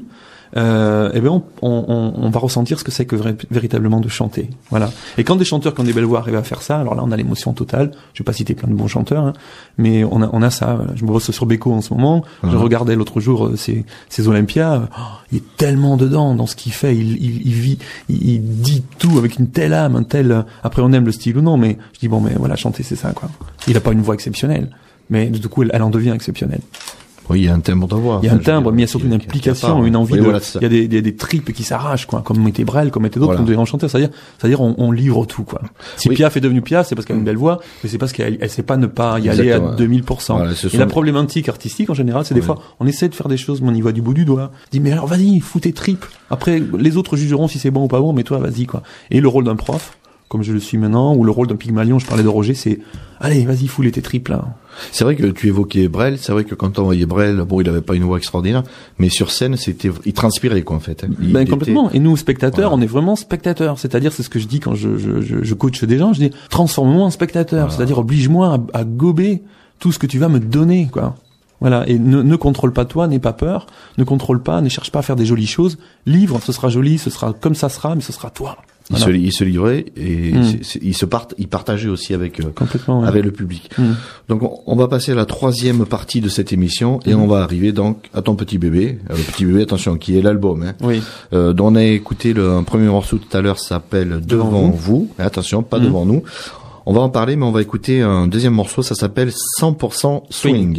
on va ressentir ce que c'est que véritablement de chanter. Voilà. Et quand des chanteurs qui ont des belles voix arrivent à faire ça, alors là on a l'émotion totale. Je vais pas citer plein de bons chanteurs, hein, mais on a ça. Je me bosse sur Beko en ce moment. Je regardais l'autre jour ces Olympias. Il est tellement dedans dans ce qu'il fait. Il vit, il dit tout avec une telle âme, après on aime le style ou non, mais je dis mais voilà, chanter c'est ça quoi. Il a pas une voix exceptionnelle, mais du coup elle en devient exceptionnelle. Oui, il y a un timbre de voix. Il y a un timbre, mais il y a surtout une implication, une envie il y a des tripes qui s'arrachent, quoi. Comme était Brel, comme était d'autres, des grands chanteurs. C'est-à-dire, on livre tout, quoi. Si Piaf est devenu Piaf, c'est parce qu'elle a une belle voix, mais c'est parce qu'elle sait pas ne pas y aller à 2000%. Voilà, et la problématique artistique, en général, c'est des fois, on essaie de faire des choses, mais on y va du bout du doigt. On dit, mais alors, vas-y, fous tes tripes. Après, les autres jugeront si c'est bon ou pas bon, mais toi, vas-y, quoi. Et le rôle d'un prof, comme je le suis maintenant, ou le rôle d'un Pygmalion, je parlais de Roger, c'est, allez, vas-y, foule tes tripes, là. C'est vrai que tu évoquais Brel, c'est vrai que quand on voyait Brel, il avait pas une voix extraordinaire, mais sur scène, il transpirait, quoi, en fait. Complètement. Et nous, spectateurs, on est vraiment spectateurs. C'est-à-dire, c'est ce que je dis quand je coach des gens, je dis, transforme-moi en spectateur. C'est-à-dire, oblige-moi à gober tout ce que tu vas me donner, quoi. Voilà. Et ne contrôle pas toi, n'aie pas peur, ne contrôle pas, ne cherche pas à faire des jolies choses. Livre, ce sera joli, ce sera comme ça sera, mais ce sera toi. Voilà. Il se livrait et il partageait aussi avec le public. Donc on va passer à la troisième partie de cette émission et on va arriver donc à ton petit bébé. Le petit bébé, attention, qui est l'album. Hein, dont on a écouté un premier morceau tout à l'heure, s'appelle Devant vous. Et attention, pas devant nous. On va en parler, mais on va écouter un deuxième morceau. Ça s'appelle 100% Swing.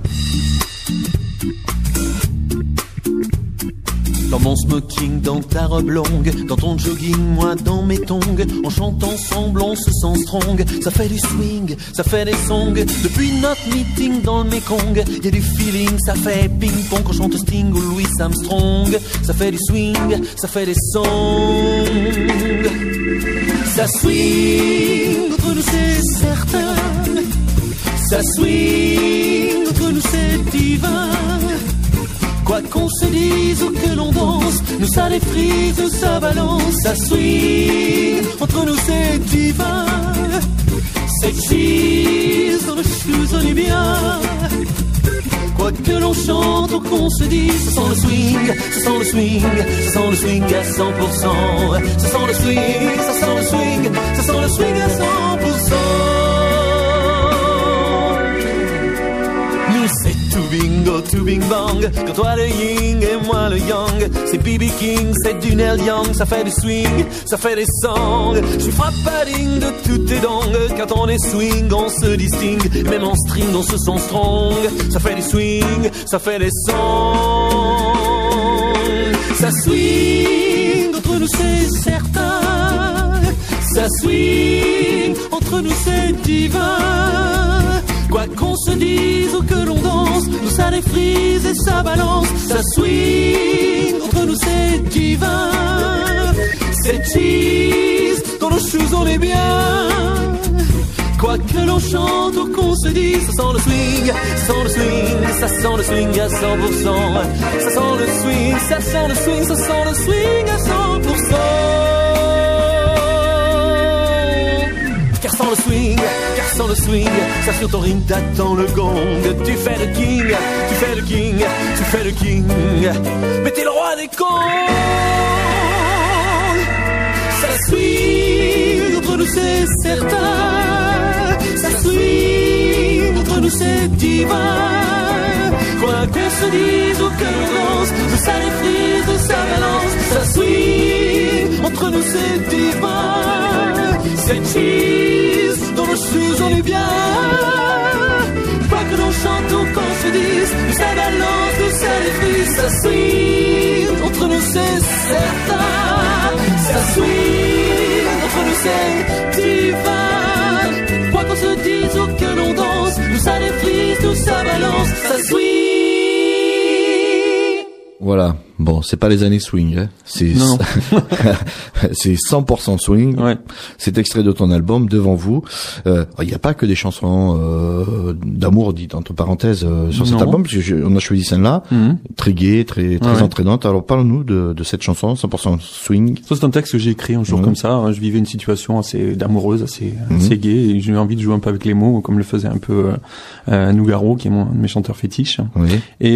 Dans mon smoking, dans ta robe longue, dans ton jogging, moi dans mes tongs, on chante ensemble, on se sent strong. Ça fait du swing, ça fait des songs. Depuis notre meeting dans le Mekong, y a du feeling, ça fait ping-pong. Quand on chante Sting ou Louis Armstrong, ça fait du swing, ça fait des songs. Ça swing, entre nous c'est certain. Ça swing, entre nous c'est divin. Quoi qu'on se dise ou que l'on danse, nous ça défrise, ça balance, ça swing, entre nous c'est divin. C'est cheese, dans le shoes on est bien. Quoi que l'on chante ou qu'on se dise, ça sent le swing, ça sent le swing, ça sent le swing à 100%. Ça sent le swing, ça sent le swing, ça sent le swing à 100%. C'est tout bingo, tout bing bang. Quand toi le yin et moi le yang, c'est BB King, c'est du Neil Young. Ça fait du swing, ça fait des songs. Je suis frappading de toutes tes dents. Quand on est swing, on se distingue. Même en string, on se sent strong. Ça fait du swing, ça fait des songs. Ça swing, entre nous c'est certain. Ça swing, entre nous c'est divin. Quoi qu'on se dise ou que l'on danse, nous ça défrise et ça balance. Ça swing, entre nous c'est divin. C'est cheese, dans nos shoes on est bien. Quoi que l'on chante ou qu'on se dise, ça sent le swing, ça sent le swing, ça sent le swing à 100%. Ça sent le swing, ça sent le swing, ça sent le swing à 100%. Car sans le swing, ça sur ton ring t'attend le gong. Tu fais le king, tu fais le king, tu fais le king. Mais t'es le roi des cons. Ça swing, entre nous c'est certain. Ça swing, entre nous c'est divin. Quoi qu'on se dise ou que l'on danse, nous ça défrise, ça balance. Ça swing, entre nous c'est divin. C'est cheese, dans le shoes on est bien. Quoi que l'on chante ou qu'on se dise, ça balance, tout ça les frise, ça swing. Entre nous c'est certain, ça swing. Entre nous c'est divin. Quoi qu'on se dise ou que l'on danse, tout ça les frise, tout ça balance, ça swing. Voilà. Bon, c'est pas les années swing, hein. C'est Non. c'est 100% swing. Ouais. C'est extrait de ton album Devant vous. Il n'y a pas que des chansons d'amour dites entre parenthèses sur cet Non. album, parce que on a choisi celle-là, très gai, très Ouais. entraînante. Alors parle-nous de cette chanson 100% swing. Ça, c'est un texte que j'ai écrit un jour comme ça. Je vivais une situation assez amoureuse, assez gaie, et j'ai eu envie de jouer un peu avec les mots, comme le faisait un peu Nougaro, qui est un de mes chanteurs fétiches. Oui.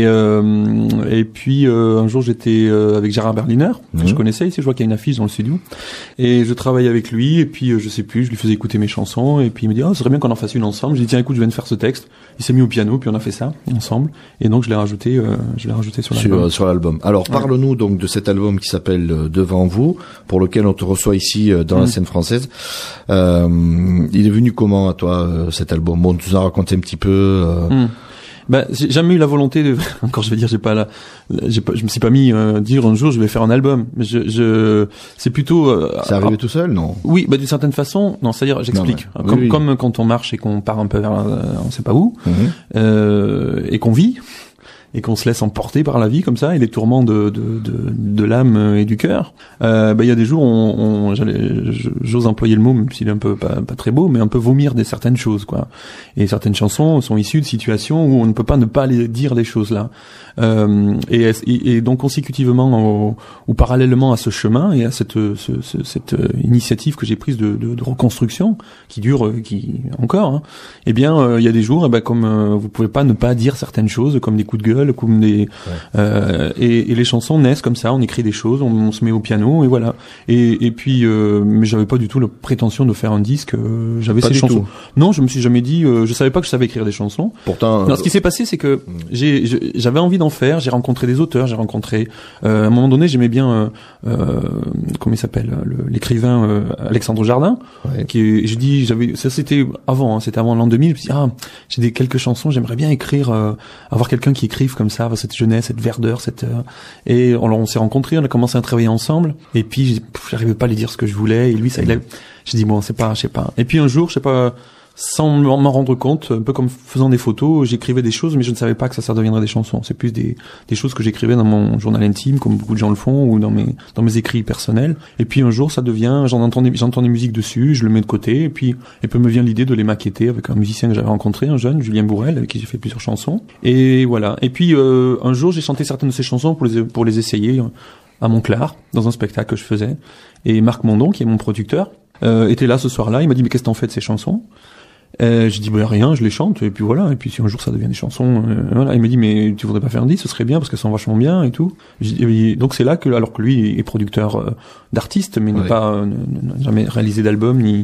Et puis un jour j'étais avec Gérard Berliner, que je connaissais ici, je vois qu'il y a une affiche dans le studio, et je travaillais avec lui, et puis je sais plus, je lui faisais écouter mes chansons, et puis il me dit ce serait bien qu'on en fasse une ensemble. J'ai dit tiens écoute, je viens de faire ce texte. Il s'est mis au piano, puis on a fait ça ensemble, et donc je l'ai rajouté sur l'album. Sur l'album. Alors parle-nous donc de cet album qui s'appelle Devant vous, pour lequel on te reçoit ici dans la scène française. Il est venu comment à toi cet album? Bon, tu nous as raconté un petit peu. Ben, j'ai jamais eu la volonté de, encore je vais dire, je me suis pas mis dire un jour je vais faire un album. Mais c'est plutôt. C'est arrivé tout seul, non? Oui, bah d'une certaine façon, non, c'est-à-dire, j'explique. Comme quand on marche et qu'on part un peu vers, on sait pas où, et qu'on vit. Et qu'on se laisse emporter par la vie comme ça, et les tourments de l'âme et du cœur. Il y a des jours où j'ose employer le mot, même s'il est un peu pas très beau, mais un peu vomir des certaines choses, quoi. Et certaines chansons sont issues de situations où on ne peut pas ne pas les dire les choses là. Et donc consécutivement ou parallèlement à ce chemin et à cette initiative que j'ai prise de reconstruction qui dure encore, hein, eh bien il y a des jours, comme vous pouvez pas ne pas dire certaines choses, comme des coups de gueule, comme des et les chansons naissent comme ça. On écrit des choses, on se met au piano et voilà. Et puis mais j'avais pas du tout la prétention de faire un disque. J'avais ces chansons. Non, je me suis jamais dit. Je savais pas que je savais écrire des chansons. Pourtant. Non, ce qui s'est passé, c'est que j'avais envie d'en faire. J'ai rencontré des auteurs. J'ai rencontré. À un moment donné, j'aimais bien. Comment il s'appelle l'écrivain Alexandre Jardin. Ouais. J'ai dit, ça c'était avant. Hein, c'était avant l'an 2000. Je me suis dit, j'ai quelques chansons. J'aimerais bien écrire. Avoir quelqu'un qui écrive comme ça, cette jeunesse, cette verdeur, et on s'est rencontrés. On a commencé à travailler ensemble. Et puis j'arrivais pas à lui dire ce que je voulais. Et lui, j'ai dit bon, je sais pas. Et puis un jour, je sais pas. Sans m'en rendre compte, un peu comme faisant des photos, j'écrivais des choses, mais je ne savais pas que ça deviendrait des chansons. C'est plus des choses que j'écrivais dans mon journal intime, comme beaucoup de gens le font, ou dans mes écrits personnels. Et puis un jour, ça devient, j'entends des musiques dessus, je le mets de côté, et puis me vient l'idée de les maqueter avec un musicien que j'avais rencontré, un jeune, Julien Bourrel, avec qui j'ai fait plusieurs chansons. Et voilà. Et puis un jour, j'ai chanté certaines de ces chansons pour les essayer à Montclar, dans un spectacle que je faisais. Et Marc Mondon, qui est mon producteur, était là ce soir-là. Il m'a dit mais qu'est-ce que t'en fais de ces chansons? J'ai dit rien, je les chante et puis voilà. Et puis si un jour ça devient des chansons, voilà. Il me dit mais tu voudrais pas faire un disque, ce serait bien parce qu'elles sont vachement bien et tout. Donc c'est là que, alors que lui est producteur d'artistes, mais n'a jamais réalisé d'album ni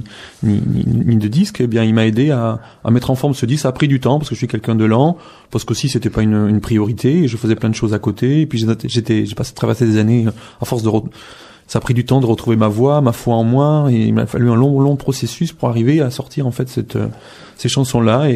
de disque, eh bien il m'a aidé à mettre en forme ce disque. Ça a pris du temps parce que je suis quelqu'un de lent, parce que aussi c'était pas une priorité. Et je faisais plein de choses à côté. Et puis j'ai traversé des années à force de ça a pris du temps de retrouver ma voix, ma foi en moi, et il m'a fallu un long processus pour arriver à sortir en fait ces chansons-là,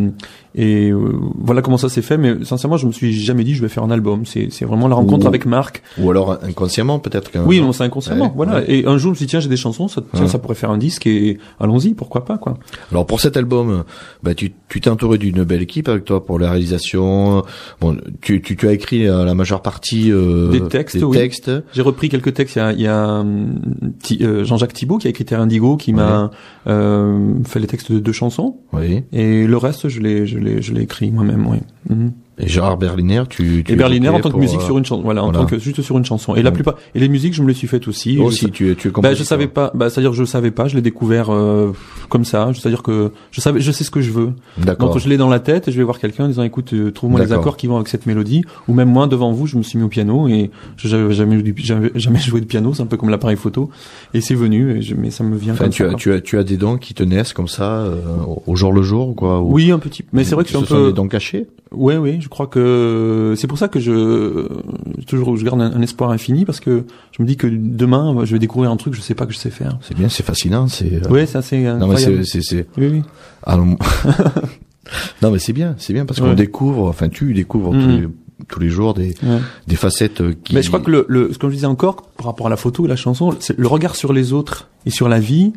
et voilà comment ça s'est fait. Mais sincèrement, je me suis jamais dit je vais faire un album. C'est vraiment la rencontre avec Marc. Ou alors inconsciemment peut-être. Oui, non, c'est inconsciemment. Voilà. Ouais. Et un jour, je me suis dit tiens, j'ai des chansons, ça pourrait faire un disque, et allons-y, pourquoi pas, quoi. Alors pour cet album, tu t'es entouré d'une belle équipe avec toi pour la réalisation. Bon, tu as écrit la majeure partie des textes. J'ai repris quelques textes. Il y a Jean-Jacques Thibault qui a écrit Terre Indigo, qui m'a fait les textes de 2 chansons. Oui. Et le reste, je l'ai écrit moi-même, oui. Mm-hmm. Et Gérard Berliner, et Berliner en tant que musique sur une chanson, en tant que juste sur une chanson. Et la plupart, et les musiques, je me les suis faites aussi. Aussi, tu es compositeur. Je savais pas, c'est-à-dire que je savais pas, je l'ai découvert comme ça. C'est-à-dire que je sais ce que je veux. D'accord. Donc je l'ai dans la tête et je vais voir quelqu'un en disant écoute, trouve-moi les accords qui vont avec cette mélodie. Ou même moi, devant vous, je me suis mis au piano et j'avais jamais joué de piano, c'est un peu comme l'appareil photo. Et c'est venu, mais ça me vient comme ça. Tu as des dons qui te naissent comme ça au jour le jour, quoi. Oui, un petit. Mais c'est vrai que je suis un peu. Ce sont des dons cachés. Oui, je crois que c'est pour ça que je garde un espoir infini, parce que je me dis que demain je vais découvrir un truc que je sais pas que je sais faire. C'est bien, c'est fascinant, c'est. Oui, ça c'est incroyable. Non mais c'est. Oui. Ah non. Non mais c'est bien parce qu'on découvre, enfin tu découvres tous les jours des facettes qui. Mais je crois que comme je disais encore par rapport à la photo et la chanson, c'est le regard sur les autres et sur la vie.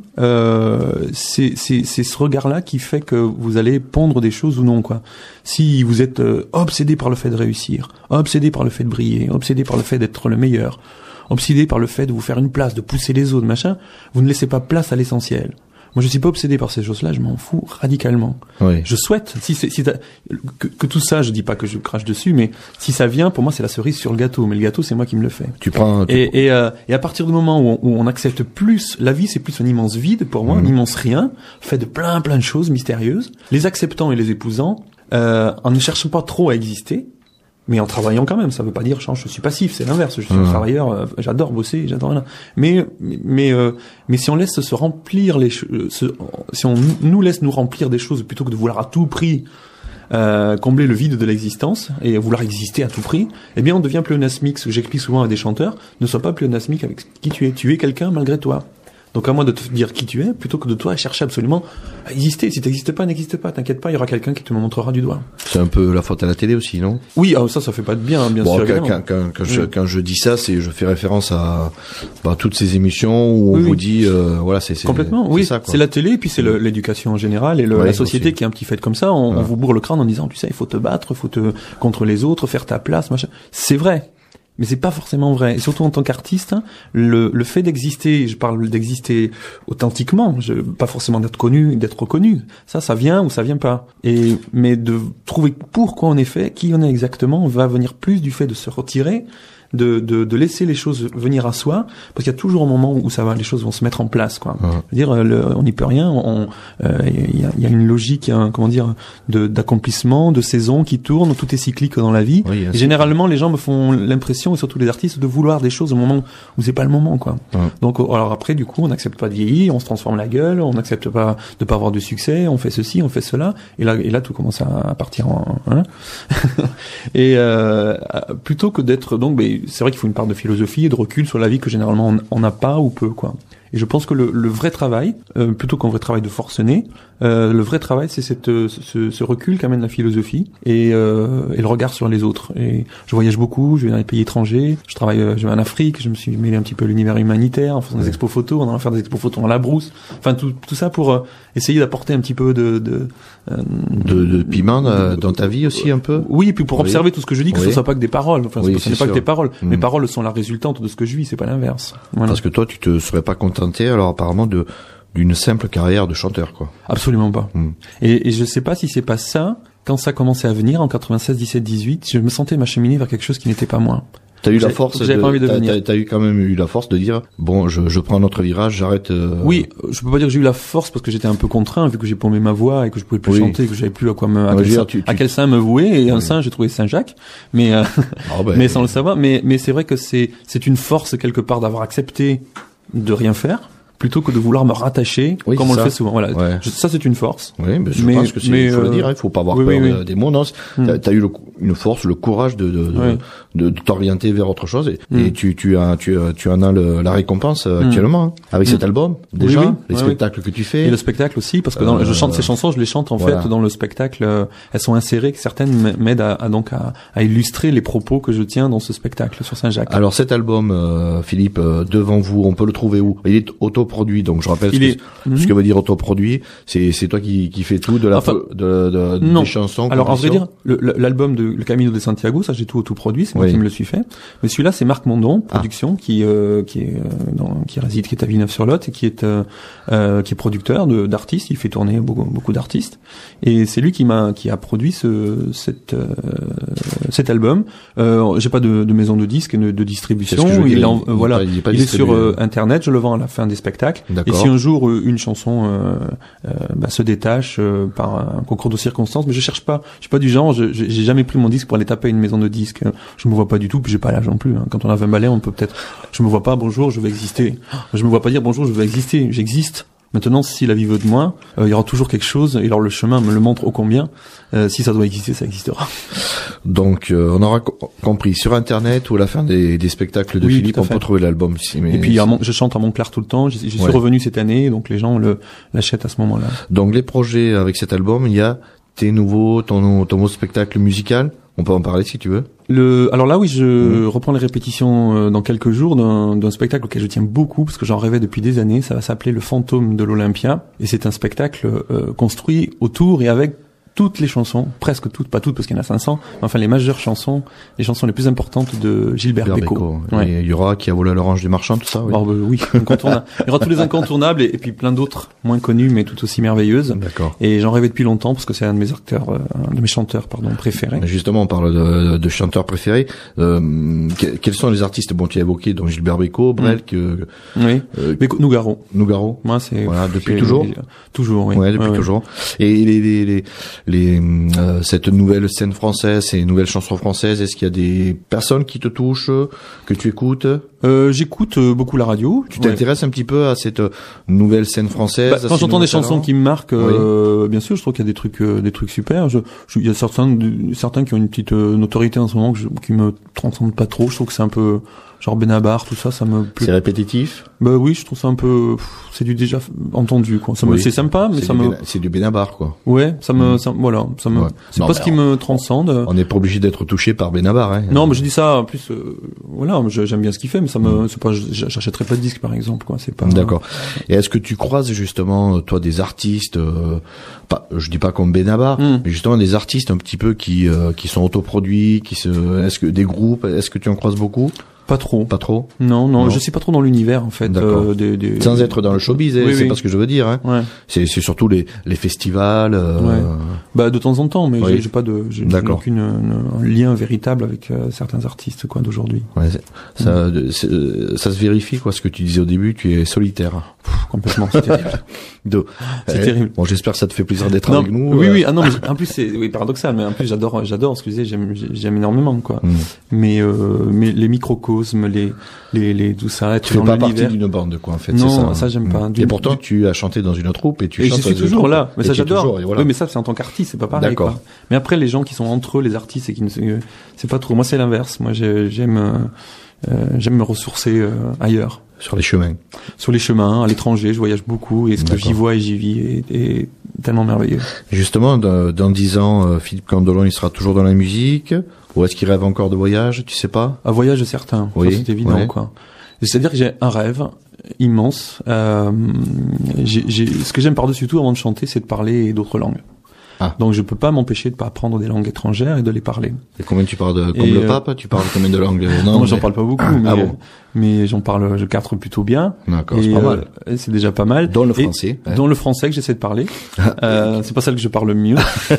C'est ce regard-là qui fait que vous allez pondre des choses ou non, quoi. Si vous êtes obsédé par le fait de réussir, obsédé par le fait de briller, obsédé par le fait d'être le meilleur, obsédé par le fait de vous faire une place, de pousser les autres, machin, vous ne laissez pas place à l'essentiel. Moi, je suis pas obsédé par ces choses-là, je m'en fous radicalement. Oui. Je souhaite, que tout ça, je dis pas que je crache dessus, mais si ça vient, pour moi, c'est la cerise sur le gâteau. Mais le gâteau, c'est moi qui me le fais. Et à partir du moment où on accepte plus, la vie, c'est plus un immense vide pour moi, un immense rien, fait de plein de choses mystérieuses. Les acceptant et les épousant, en ne cherchant pas trop à exister, mais en travaillant quand même. Ça veut pas dire je suis passif, c'est l'inverse. Je suis un travailleur, j'adore bosser, j'adore rien. Mais si on laisse se remplir si on nous laisse nous remplir des choses plutôt que de vouloir à tout prix combler le vide de l'existence et vouloir exister à tout prix, eh bien on devient pléonasmique. Ce que j'explique souvent à des chanteurs, ne sois pas pléonasmique avec qui tu es. Tu es quelqu'un malgré toi. Donc à moi de te dire qui tu es, plutôt que de toi chercher absolument à exister. Si t'existes pas, n'existe pas. T'inquiète pas, il y aura quelqu'un qui te montrera du doigt. C'est un peu la faute à la télé aussi, non? Oui, ça fait pas de bien, bien sûr. Quand je dis ça, je fais référence à toutes ces émissions où on vous dit, voilà, c'est complètement. Oui, ça, c'est la télé, et puis c'est l'éducation en général et la société aussi. Qui est un petit fait comme ça. On vous bourre le crâne en disant, tu sais, il faut te battre, contre les autres, faire ta place, machin. C'est vrai. Mais c'est pas forcément vrai. Et surtout en tant qu'artiste, le fait d'exister, je parle d'exister authentiquement, pas forcément d'être connu, d'être reconnu. Ça vient ou ça vient pas. Mais de trouver pourquoi on est fait, qui on est exactement, va venir plus du fait de se retirer, de laisser les choses venir à soi, parce qu'il y a toujours un moment où ça va, les choses vont se mettre en place, quoi. Je veux dire, on n'y peut rien. Il y a une logique, comment dire, d'accomplissement, de saison qui tourne. Tout est cyclique dans la vie. Oui, et généralement, les gens me font l'impression, et surtout les artistes, de vouloir des choses au moment où c'est pas le moment, quoi. Donc, alors après, du coup, on n'accepte pas de vieillir, on se transforme la gueule, on n'accepte pas de pas avoir de succès, on fait ceci, on fait cela, et là, tout commence à partir et plutôt que d'être donc, c'est vrai qu'il faut une part de philosophie et de recul sur la vie que généralement on n'a pas ou peu, quoi. Et je pense que le vrai travail, plutôt qu'un vrai travail de forcené, le vrai travail, c'est ce recul qu'amène la philosophie et le regard sur les autres. Et je voyage beaucoup, je vais dans les pays étrangers, je vais en Afrique, je me suis mêlé un petit peu à l'univers humanitaire en faisant des expos photos, en allant faire des expos photos dans la brousse. Enfin, tout ça pour essayer d'apporter un petit peu de piment dans ta vie aussi un peu. Oui, et puis pour observer tout ce que je dis, que ce soit pas que des paroles. Enfin, ce n'est pas que des paroles. Mes paroles sont la résultante de ce que je vis, c'est pas l'inverse. Voilà. Parce que toi, tu te serais pas content alors apparemment d'une simple carrière de chanteur, quoi. Absolument pas. Et je sais pas si c'est pas ça, quand ça commençait à venir en 96, 17, 18, je me sentais m'acheminer vers quelque chose qui n'était pas moi. T'as eu la force t'as eu quand même eu la force de dire bon, je prends un autre virage, j'arrête. Oui, je peux pas dire que j'ai eu la force parce que j'étais un peu contraint vu que j'ai paumé ma voix et que je pouvais plus chanter, que j'avais plus à quoi à quel sein me vouer, et un sein j'ai trouvé Saint-Jacques, mais mais sans le savoir, mais c'est vrai que c'est une force quelque part d'avoir accepté de rien faire plutôt que de vouloir me rattacher comme on le fait souvent. Voilà. Ouais. Ça c'est une force. Oui, je pense que il faut le dire, il faut pas avoir peur des mots. Non, t'as eu une force, le courage de t'orienter vers autre chose et tu en as la récompense actuellement avec cet album déjà, les spectacles que tu fais. Et le spectacle aussi, parce que je chante ces chansons, je les chante en fait dans le spectacle. Elles sont insérées, que certaines m'aident à illustrer les propos que je tiens dans ce spectacle sur Saint-Jacques. Alors cet album, Philippe, devant vous, on peut le trouver où? Il est autoproduit, donc je rappelle ce que veut dire autoproduit. C'est toi qui fais tout des chansons. Alors en vrai dire, l'album de Le Camino de Santiago, ça j'ai tout autoproduit, c'est moi qui me le suis fait. Mais celui-là c'est Marc Mondon, production, qui est à Villeneuve-sur-Lot et qui est producteur d'artistes. Il fait tourner beaucoup d'artistes. Et c'est lui qui a produit cet album. J'ai pas de maison de disques et de distribution. Il est sur internet. Je le vends à la fin des spectacles. Et si un jour une chanson se détache par un concours de circonstances, mais je suis pas du genre, j'ai jamais pris mon disque pour aller taper à une maison de disques. Je me vois pas du tout, puis j'ai pas l'âge non plus. Quand on a 20 balais, on peut peut-être. Je me vois pas. Bonjour, je veux exister. Je me vois pas dire bonjour, je veux exister. J'existe. Maintenant, si la vie veut de moi, il y aura toujours quelque chose, et alors le chemin me le montre ô combien. Si ça doit exister, ça existera. Donc, on aura compris, sur Internet ou à la fin des spectacles de Oui, Philippe, tout à on fait. peut trouver l'album. Et puis, je chante à Montclair tout le temps. J'y suis Ouais. revenu cette année, donc les gens l'achètent à ce moment-là. Donc, les projets avec cet album, il y a ton nouveau spectacle musical. On peut en parler si tu veux. Alors là, oui, je reprends les répétitions dans quelques jours d'un spectacle auquel je tiens beaucoup parce que j'en rêvais depuis des années. Ça va s'appeler Le Fantôme de l'Olympia et c'est un spectacle construit autour et avec toutes les chansons, presque toutes, pas toutes parce qu'il y en a 500, mais enfin les majeures chansons, les chansons les plus importantes de Gilbert Bécaud. Ouais. Et il y aura Qui a volé l'orange du marchand, tout ça. Oui. Alors, oui, incontournable. Il y aura tous les incontournables et puis plein d'autres moins connues mais tout aussi merveilleuses. D'accord. Et j'en rêvais depuis longtemps parce que c'est un de mes chanteurs préférés. Justement, on parle de chanteurs préférés. Quels sont les artistes? Bon, tu as évoqué donc Gilbert Bécaud, Brel, Oui. Nougaro. Nougaro. Moi, c'est voilà, depuis toujours. Toujours, oui. Ouais, depuis toujours. Et cette nouvelle scène française, ces nouvelles chansons françaises, est-ce qu'il y a des personnes qui te touchent, que tu écoutes? J'écoute beaucoup la radio. Tu t'intéresses un petit peu à cette nouvelle scène française? Quand j'entends des chansons qui me marquent, Oui. bien sûr, je trouve qu'il y a des trucs super. Il y a certains qui ont une petite notoriété en ce moment qui me transcendent pas trop. Je trouve que c'est un peu genre Benabar, tout ça, ça me plaît. C'est répétitif? Bah oui, je trouve ça un peu, c'est du déjà entendu, quoi. Oui. C'est sympa, mais c'est du Benabar, quoi. Ouais, voilà, c'est Ouais. pas Non, ce qui me transcende. On n'est pas obligé d'être touché par Benabar, hein. Non, mais je dis ça, en plus, voilà, j'aime bien ce qu'il fait, mais c'est pas, j'achèterais pas de disque, par exemple, quoi, c'est pas. D'accord. Et est-ce que tu croises justement, toi, des artistes, je dis pas comme Benabar, mais justement des artistes un petit peu qui sont autoproduits, est-ce que des groupes, est-ce que tu en croises beaucoup? Pas trop. Pas trop? Non, je suis pas trop dans l'univers, en fait. D'accord. Sans être dans le showbiz, Oui, c'est oui. pas ce que je veux dire, hein. Ouais. C'est surtout les festivals, Ouais. Bah, de temps en temps, mais Oui. j'ai D'accord. un lien véritable avec certains artistes, quoi, d'aujourd'hui. Ouais, ça se vérifie, quoi, ce que tu disais au début, tu es solitaire. Complètement, c'est terrible. C'est terrible. Bon, j'espère que ça te fait plaisir d'être Non, avec nous. oui, ah non, mais en plus c'est paradoxal, mais en plus j'adore, excusez, j'aime énormément, quoi. Mais les microcosmes, les tout ça, Tu fais pas partie d'une bande, quoi, en fait. Non, c'est ça. ça j'aime pas. Et pourtant, tu as chanté dans une autre troupe et tu Et chantes je suis dans une toujours autre là, troupe. mais Et ça tu es j'adore. toujours, et voilà. Oui, mais ça c'est en tant qu'artiste, c'est pas pareil. D'accord. Quoi. Mais après les gens qui sont entre eux, les artistes, et qui c'est pas trop. Moi c'est l'inverse. Moi j'aime me ressourcer ailleurs. Sur les chemins. Sur les chemins, à l'étranger, je voyage beaucoup et ce que D'accord. j'y vois et j'y vis est tellement merveilleux. Justement, dans 10 ans, Philippe Candelon, il sera toujours dans la musique? Ou est-ce qu'il rêve encore de voyage? Tu sais pas? Un voyage certain, Oui, ça, c'est évident, ouais. quoi. C'est-à-dire que j'ai un rêve immense. Ce que j'aime par-dessus tout avant de chanter, c'est de parler d'autres langues. Ah. Donc je peux pas m'empêcher de pas apprendre des langues étrangères et de les parler. Et combien tu parles comme Et, le pape? Tu parles combien de langues? Non, j'en parle pas beaucoup, Ah bon. mais j'en parle 4 plutôt bien. D'accord, Et, c'est pas mal. C'est déjà pas mal. Dans le Et français. Ouais. Dans le français que j'essaie de parler. C'est pas celle que je parle le mieux.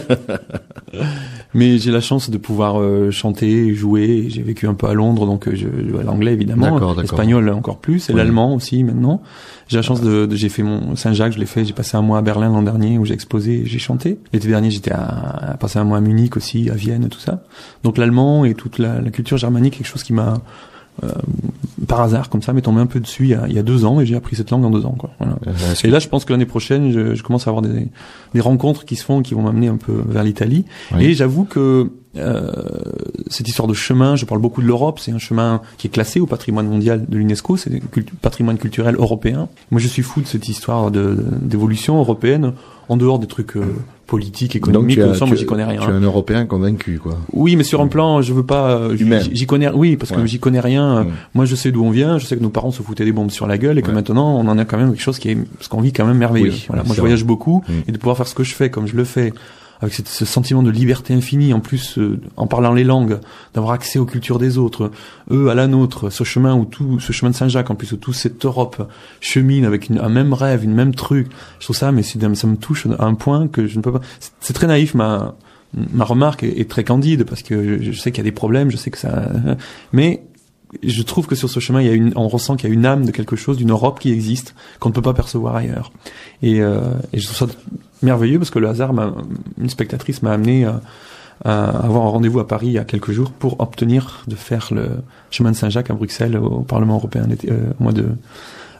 Mais j'ai la chance de pouvoir chanter, jouer. J'ai vécu un peu à Londres, donc l'anglais évidemment, D'accord. l'espagnol encore plus, et Ouais. l'allemand aussi maintenant. J'ai la chance j'ai fait mon Saint-Jacques, je l'ai fait. J'ai passé un mois à Berlin l'an dernier où j'ai exposé, et j'ai chanté. L'été dernier, j'étais passé un mois à Munich aussi, à Vienne, tout ça. Donc l'allemand et toute la culture germanique, quelque chose qui m'a par hasard comme ça m'est tombé un peu dessus il y a 2 ans, et j'ai appris cette langue en 2 ans, quoi. Voilà. Et là, je pense que l'année prochaine, je commence à avoir des rencontres qui se font, qui vont m'amener un peu vers l'Italie. Oui. Et j'avoue que cette histoire de chemin, je parle beaucoup de l'Europe, c'est un chemin qui est classé au patrimoine mondial de l'UNESCO, c'est patrimoine culturel européen. Moi, je suis fou de cette histoire d'évolution européenne en dehors des trucs politiques, économiques, Donc moi j'y connais rien. Tu es un Européen convaincu, quoi. Oui, mais sur un plan, je veux pas, Humain. j'y connais, oui, parce que Ouais. j'y connais rien. Mm. Moi, je sais d'où on vient, je sais que nos parents se foutaient des bombes sur la gueule et que Ouais. maintenant, on en a quand même quelque chose ce qu'on vit quand même merveilleux. Oui, Voilà. c'est Moi, je vrai. voyage beaucoup, Mm. et de pouvoir faire ce que je fais comme je le fais, avec ce sentiment de liberté infinie, en plus, en parlant les langues, d'avoir accès aux cultures des autres, eux à la nôtre, ce chemin ce chemin de Saint-Jacques, en plus, où toute cette Europe chemine avec un même rêve, une même truc. Je trouve ça, mais ça me touche à un point que je ne peux pas. C'est très naïf, ma remarque est très candide, parce que je sais qu'il y a des problèmes, je sais que ça, mais je trouve que sur ce chemin, on ressent qu'il y a une âme de quelque chose, d'une Europe qui existe, qu'on ne peut pas percevoir ailleurs. Et je trouve ça merveilleux, parce que le hasard une spectatrice m'a amené à avoir un rendez-vous à Paris il y a quelques jours pour obtenir de faire le chemin de Saint-Jacques à Bruxelles, au Parlement européen, au mois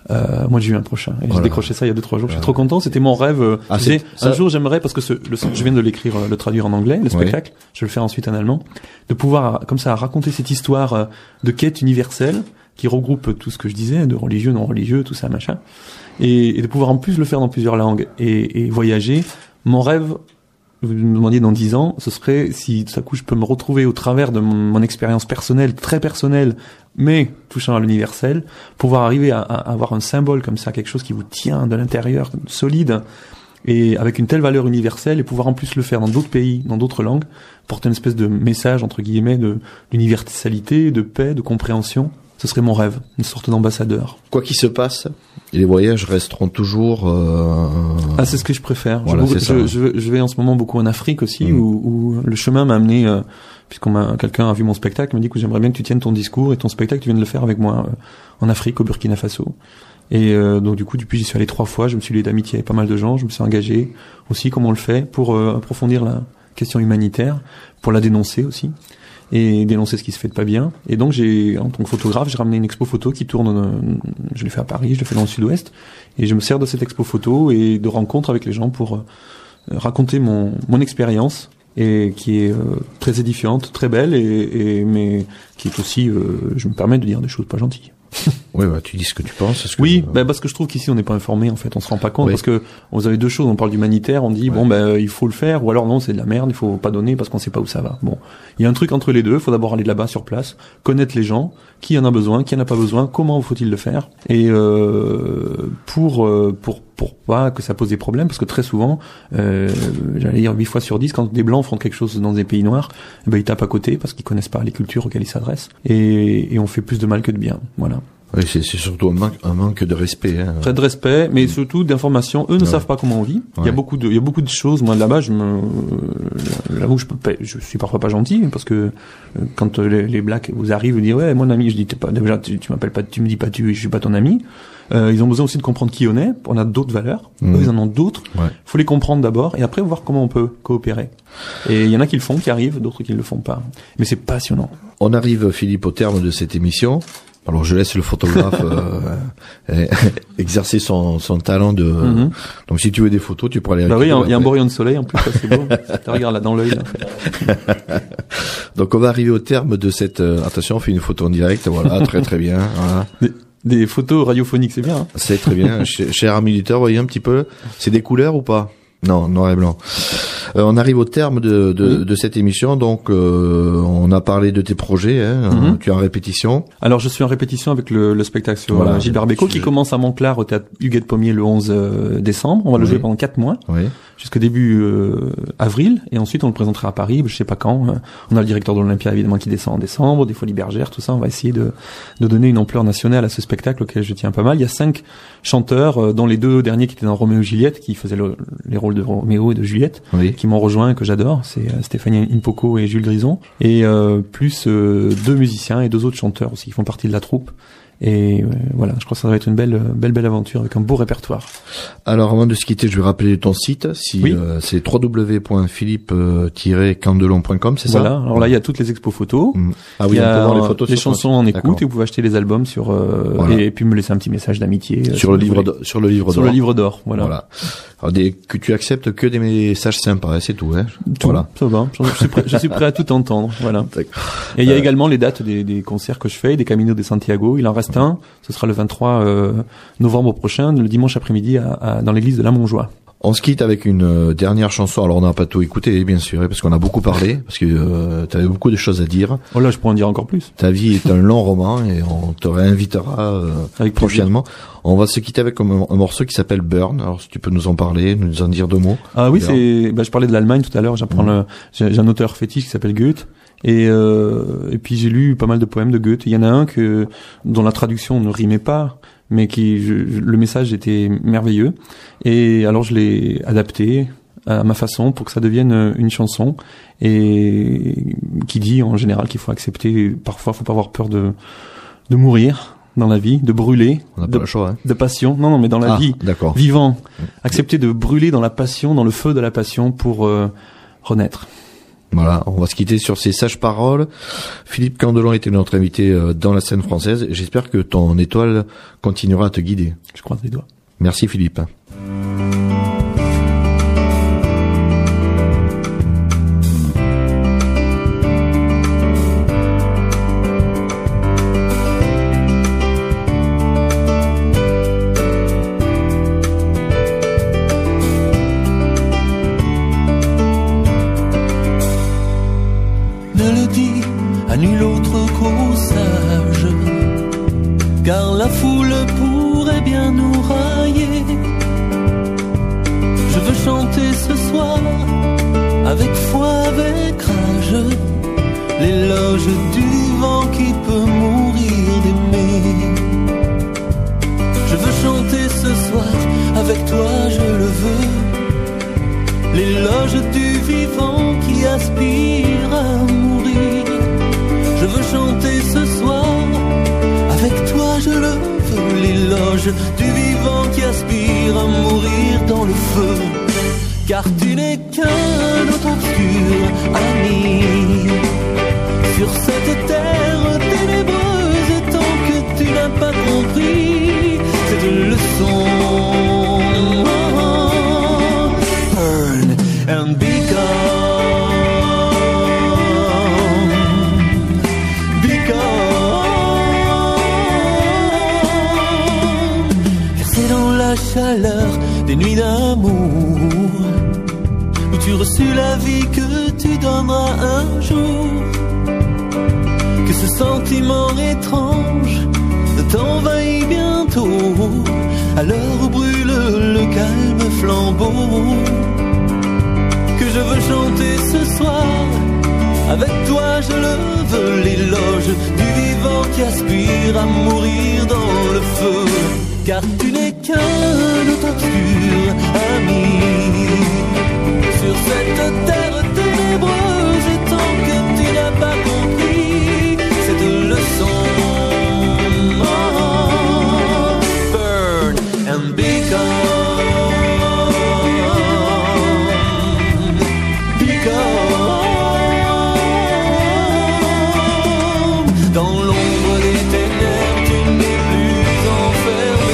mois de juin prochain. Et Voilà. j'ai décroché ça il y a 2-3 jours. Je suis trop content. C'était mon rêve. Ah, Je disais, ça- un jour, j'aimerais, parce que je viens de l'écrire, le traduire en anglais, le spectacle. Je vais le faire ensuite en allemand. De pouvoir, comme ça, raconter cette histoire de quête universelle qui regroupe tout ce que je disais, de religieux, non religieux, tout ça, machin. Et de pouvoir en plus le faire dans plusieurs langues et voyager. Mon rêve, vous me demandiez dans 10 ans, ce serait si tout à coup je peux me retrouver au travers de mon expérience personnelle, très personnelle, mais touchant à l'universel, pouvoir arriver à avoir un symbole comme ça, quelque chose qui vous tient de l'intérieur, solide, et avec une telle valeur universelle, et pouvoir en plus le faire dans d'autres pays, dans d'autres langues, porter une espèce de message, entre guillemets, d'universalité, de paix, de compréhension. Ce serait mon rêve, une sorte d'ambassadeur. Quoi qu'il se passe, les voyages resteront toujours... Ah, c'est ce que je préfère. Voilà, c'est ça. Je vais en ce moment beaucoup en Afrique aussi, Mm. où le chemin m'a amené, quelqu'un a vu mon spectacle, m'a dit que j'aimerais bien que tu tiennes ton discours et ton spectacle, tu viennes de le faire avec moi en Afrique, au Burkina Faso. Et donc du coup, depuis j'y suis allé 3 fois, je me suis lié d'amitié avec pas mal de gens, je me suis engagé aussi, comme on le fait, pour approfondir la question humanitaire, pour la dénoncer aussi, et dénoncer ce qui se fait de pas bien. Et donc en tant que photographe, j'ai ramené une expo photo qui tourne, je l'ai fait à Paris, je l'ai fait dans le sud-ouest, et je me sers de cette expo photo et de rencontres avec les gens pour raconter mon expérience, et qui est très édifiante, très belle, mais qui est aussi, je me permets de dire des choses pas gentilles. Oui, bah, tu dis ce que tu penses. Ce que, Oui, parce que je trouve qu'ici on n'est pas informé, en fait, on se rend pas compte, Oui. parce que vous avez 2 choses, on parle d'humanitaire, on dit il faut le faire, ou alors non, c'est de la merde, il faut pas donner parce qu'on sait pas où ça va. Bon, il y a un truc entre les deux, il faut d'abord aller là-bas sur place, connaître les gens, qui en a besoin, qui en a pas besoin, comment faut-il le faire, et pour pas que ça pose des problèmes, parce que très souvent, j'allais dire 8 fois sur 10, quand des blancs font quelque chose dans des pays noirs, ils tapent à côté parce qu'ils connaissent pas les cultures auxquelles ils s'adressent, et on fait plus de mal que de bien. Voilà. Oui, c'est surtout un manque de respect. Hein. Très de respect, mais surtout d'information. Eux ne savent pas comment on vit. Il y a beaucoup de choses. Moi, là-bas, j'avoue, je suis parfois pas gentil, parce que quand les blacks vous arrivent, vous disent ouais, mon ami, je dis déjà, tu m'appelles pas, tu me dis pas je suis pas ton ami. Ils ont besoin aussi de comprendre qui on est. On a d'autres valeurs. Eux, ils en ont d'autres. Ouais. Faut les comprendre d'abord, et après voir comment on peut coopérer. Et il y en a qui le font, qui arrivent, d'autres qui ne le font pas. Mais c'est passionnant. On arrive, Philippe, au terme de cette émission. Alors je laisse le photographe exercer son talent de. Donc si tu veux des photos, tu pourras les Bah oui, récupérer il y a un après. beau rayon de soleil en plus, ça, c'est beau. Regarde là dans l'œil. Là. Donc on va arriver au terme de cette. Attention, on fait une photo en direct. Voilà, très très bien. Voilà. Des photos radiophoniques, c'est bien. Hein. C'est très bien. Cher ami auditeur, voyez un petit peu. C'est des couleurs ou pas? Non, noir et blanc. On arrive au terme de cette émission, donc on a parlé de tes projets. Hein, tu es en répétition. Alors je suis en répétition avec le spectacle sur Gilbert Bécaud qui commence à Montclar au théâtre Huguette Pommier le 11 décembre. On va le jouer pendant 4 mois, jusqu'au début avril, et ensuite on le présentera à Paris, je sais pas quand. On a le directeur de l'Olympia évidemment qui descend en décembre, des Folies Bergères, tout ça. On va essayer de donner une ampleur nationale à ce spectacle auquel je tiens pas mal. Il y a 5 chanteurs, dont les 2 derniers qui étaient dans Roméo et Juliette, qui faisaient les rôles de Roméo et de Juliette, qui m'ont rejoint et que j'adore. C'est Stéphanie Impoko et Jules Grison, et plus 2 musiciens et 2 autres chanteurs aussi qui font partie de la troupe. Et voilà, je crois que ça va être une belle aventure avec un beau répertoire. Alors avant de se quitter, je vais rappeler ton site. C'est www.philippe-candelon.com, c'est ça? Voilà. Alors là, il y a toutes les expos photos. Ah oui, il y on peut a voir les photos. les sur chansons en écoute, et vous pouvez acheter les albums et puis me laisser un petit message d'amitié sur le livre d'or. Sur le livre d'or, voilà. Alors, que tu acceptes que des messages sympas, c'est tout, hein. Tout, voilà. Ça va. Je suis prêt à tout entendre, voilà. Et il y a également les dates des concerts que je fais, des Caminos de Santiago. Il en reste un. Ce sera le 23 novembre prochain, le dimanche après-midi dans l'église de la Montjoie. On se quitte avec une dernière chanson. Alors on n'a pas tout écouté, bien sûr, parce qu'on a beaucoup parlé, parce que tu avais beaucoup de choses à dire. Oh là, je pourrais en dire encore plus. Ta vie est un long roman et on te réinvitera prochainement. On va se quitter avec un morceau qui s'appelle Burn. Alors si tu peux nous en parler, nous en dire 2 mots. Ah oui, je parlais de l'Allemagne tout à l'heure. J'ai un auteur fétiche qui s'appelle Goethe. Et puis j'ai lu pas mal de poèmes de Goethe. Il y en a un dont la traduction ne rimait pas, mais le message était merveilleux. Et alors je l'ai adapté à ma façon pour que ça devienne une chanson, et qui dit en général qu'il faut accepter, parfois faut pas avoir peur de mourir dans la vie, de brûler, on n'a pas le choix, hein. De passion. Non, mais dans la vie, vivant, accepter de brûler dans la passion, dans le feu de la passion pour renaître. Voilà, on va se quitter sur ces sages paroles. Philippe Candelon était notre invité dans la scène française. J'espère que ton étoile continuera à te guider. Je croise les doigts. Merci Philippe. Car la foule pourrait bien nous railler. Je veux chanter ce soir, avec foi, avec rage, l'éloge du vent qui peut mourir d'aimer. Je veux chanter ce soir, avec toi je le veux, l'éloge du vivant qui aspire à mourir. Je veux chanter ce soir, avec toi je le veux, l'éloge du vivant qui aspire à mourir dans le feu. Car tu n'es qu'un autre obscur ami sur cette terre ténébreuse, tant que tu n'as pas compris cette leçon. Burn and be gone. Chaleur des nuits d'amour où tu reçus la vie que tu donneras un jour, que ce sentiment étrange t'envahit bientôt, à l'heure où brûle le calme flambeau. Que je veux chanter ce soir, avec toi je le veux, l'éloge du vivant qui aspire à mourir dans le feu. Car tu n'es qu'un autre obscur ami sur cette terre ténébreuse, et tant que tu n'as pas compris cette leçon. Oh, burn and be gone, be gone. Dans l'ombre des ténèbres, tu n'es plus enfermé.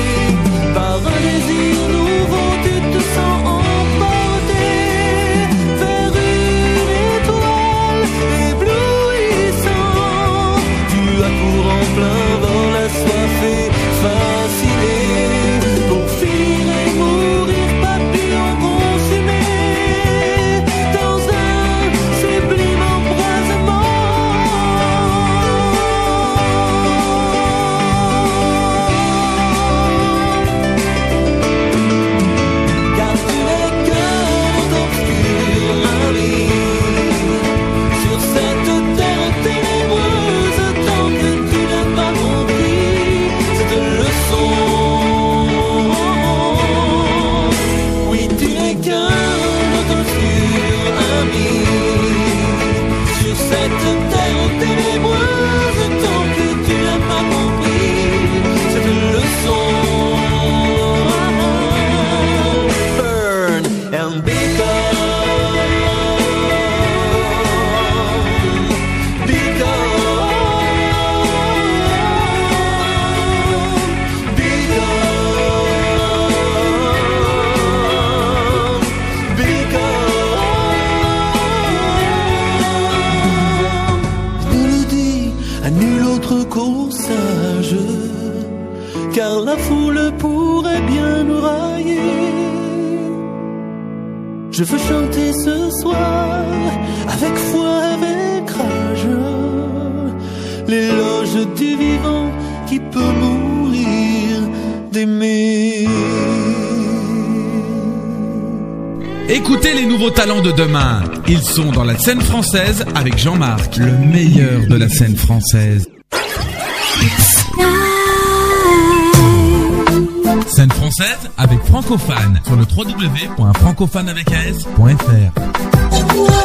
Car la foule pourrait bien nous railler. Je veux chanter ce soir, avec foi, avec rage, l'éloge du vivant qui peut mourir d'aimer. Écoutez les nouveaux talents de demain. Ils sont dans la scène française avec Jean-Marc, le meilleur de la scène française. Scène française avec Francophane sur le www.francophane.fr.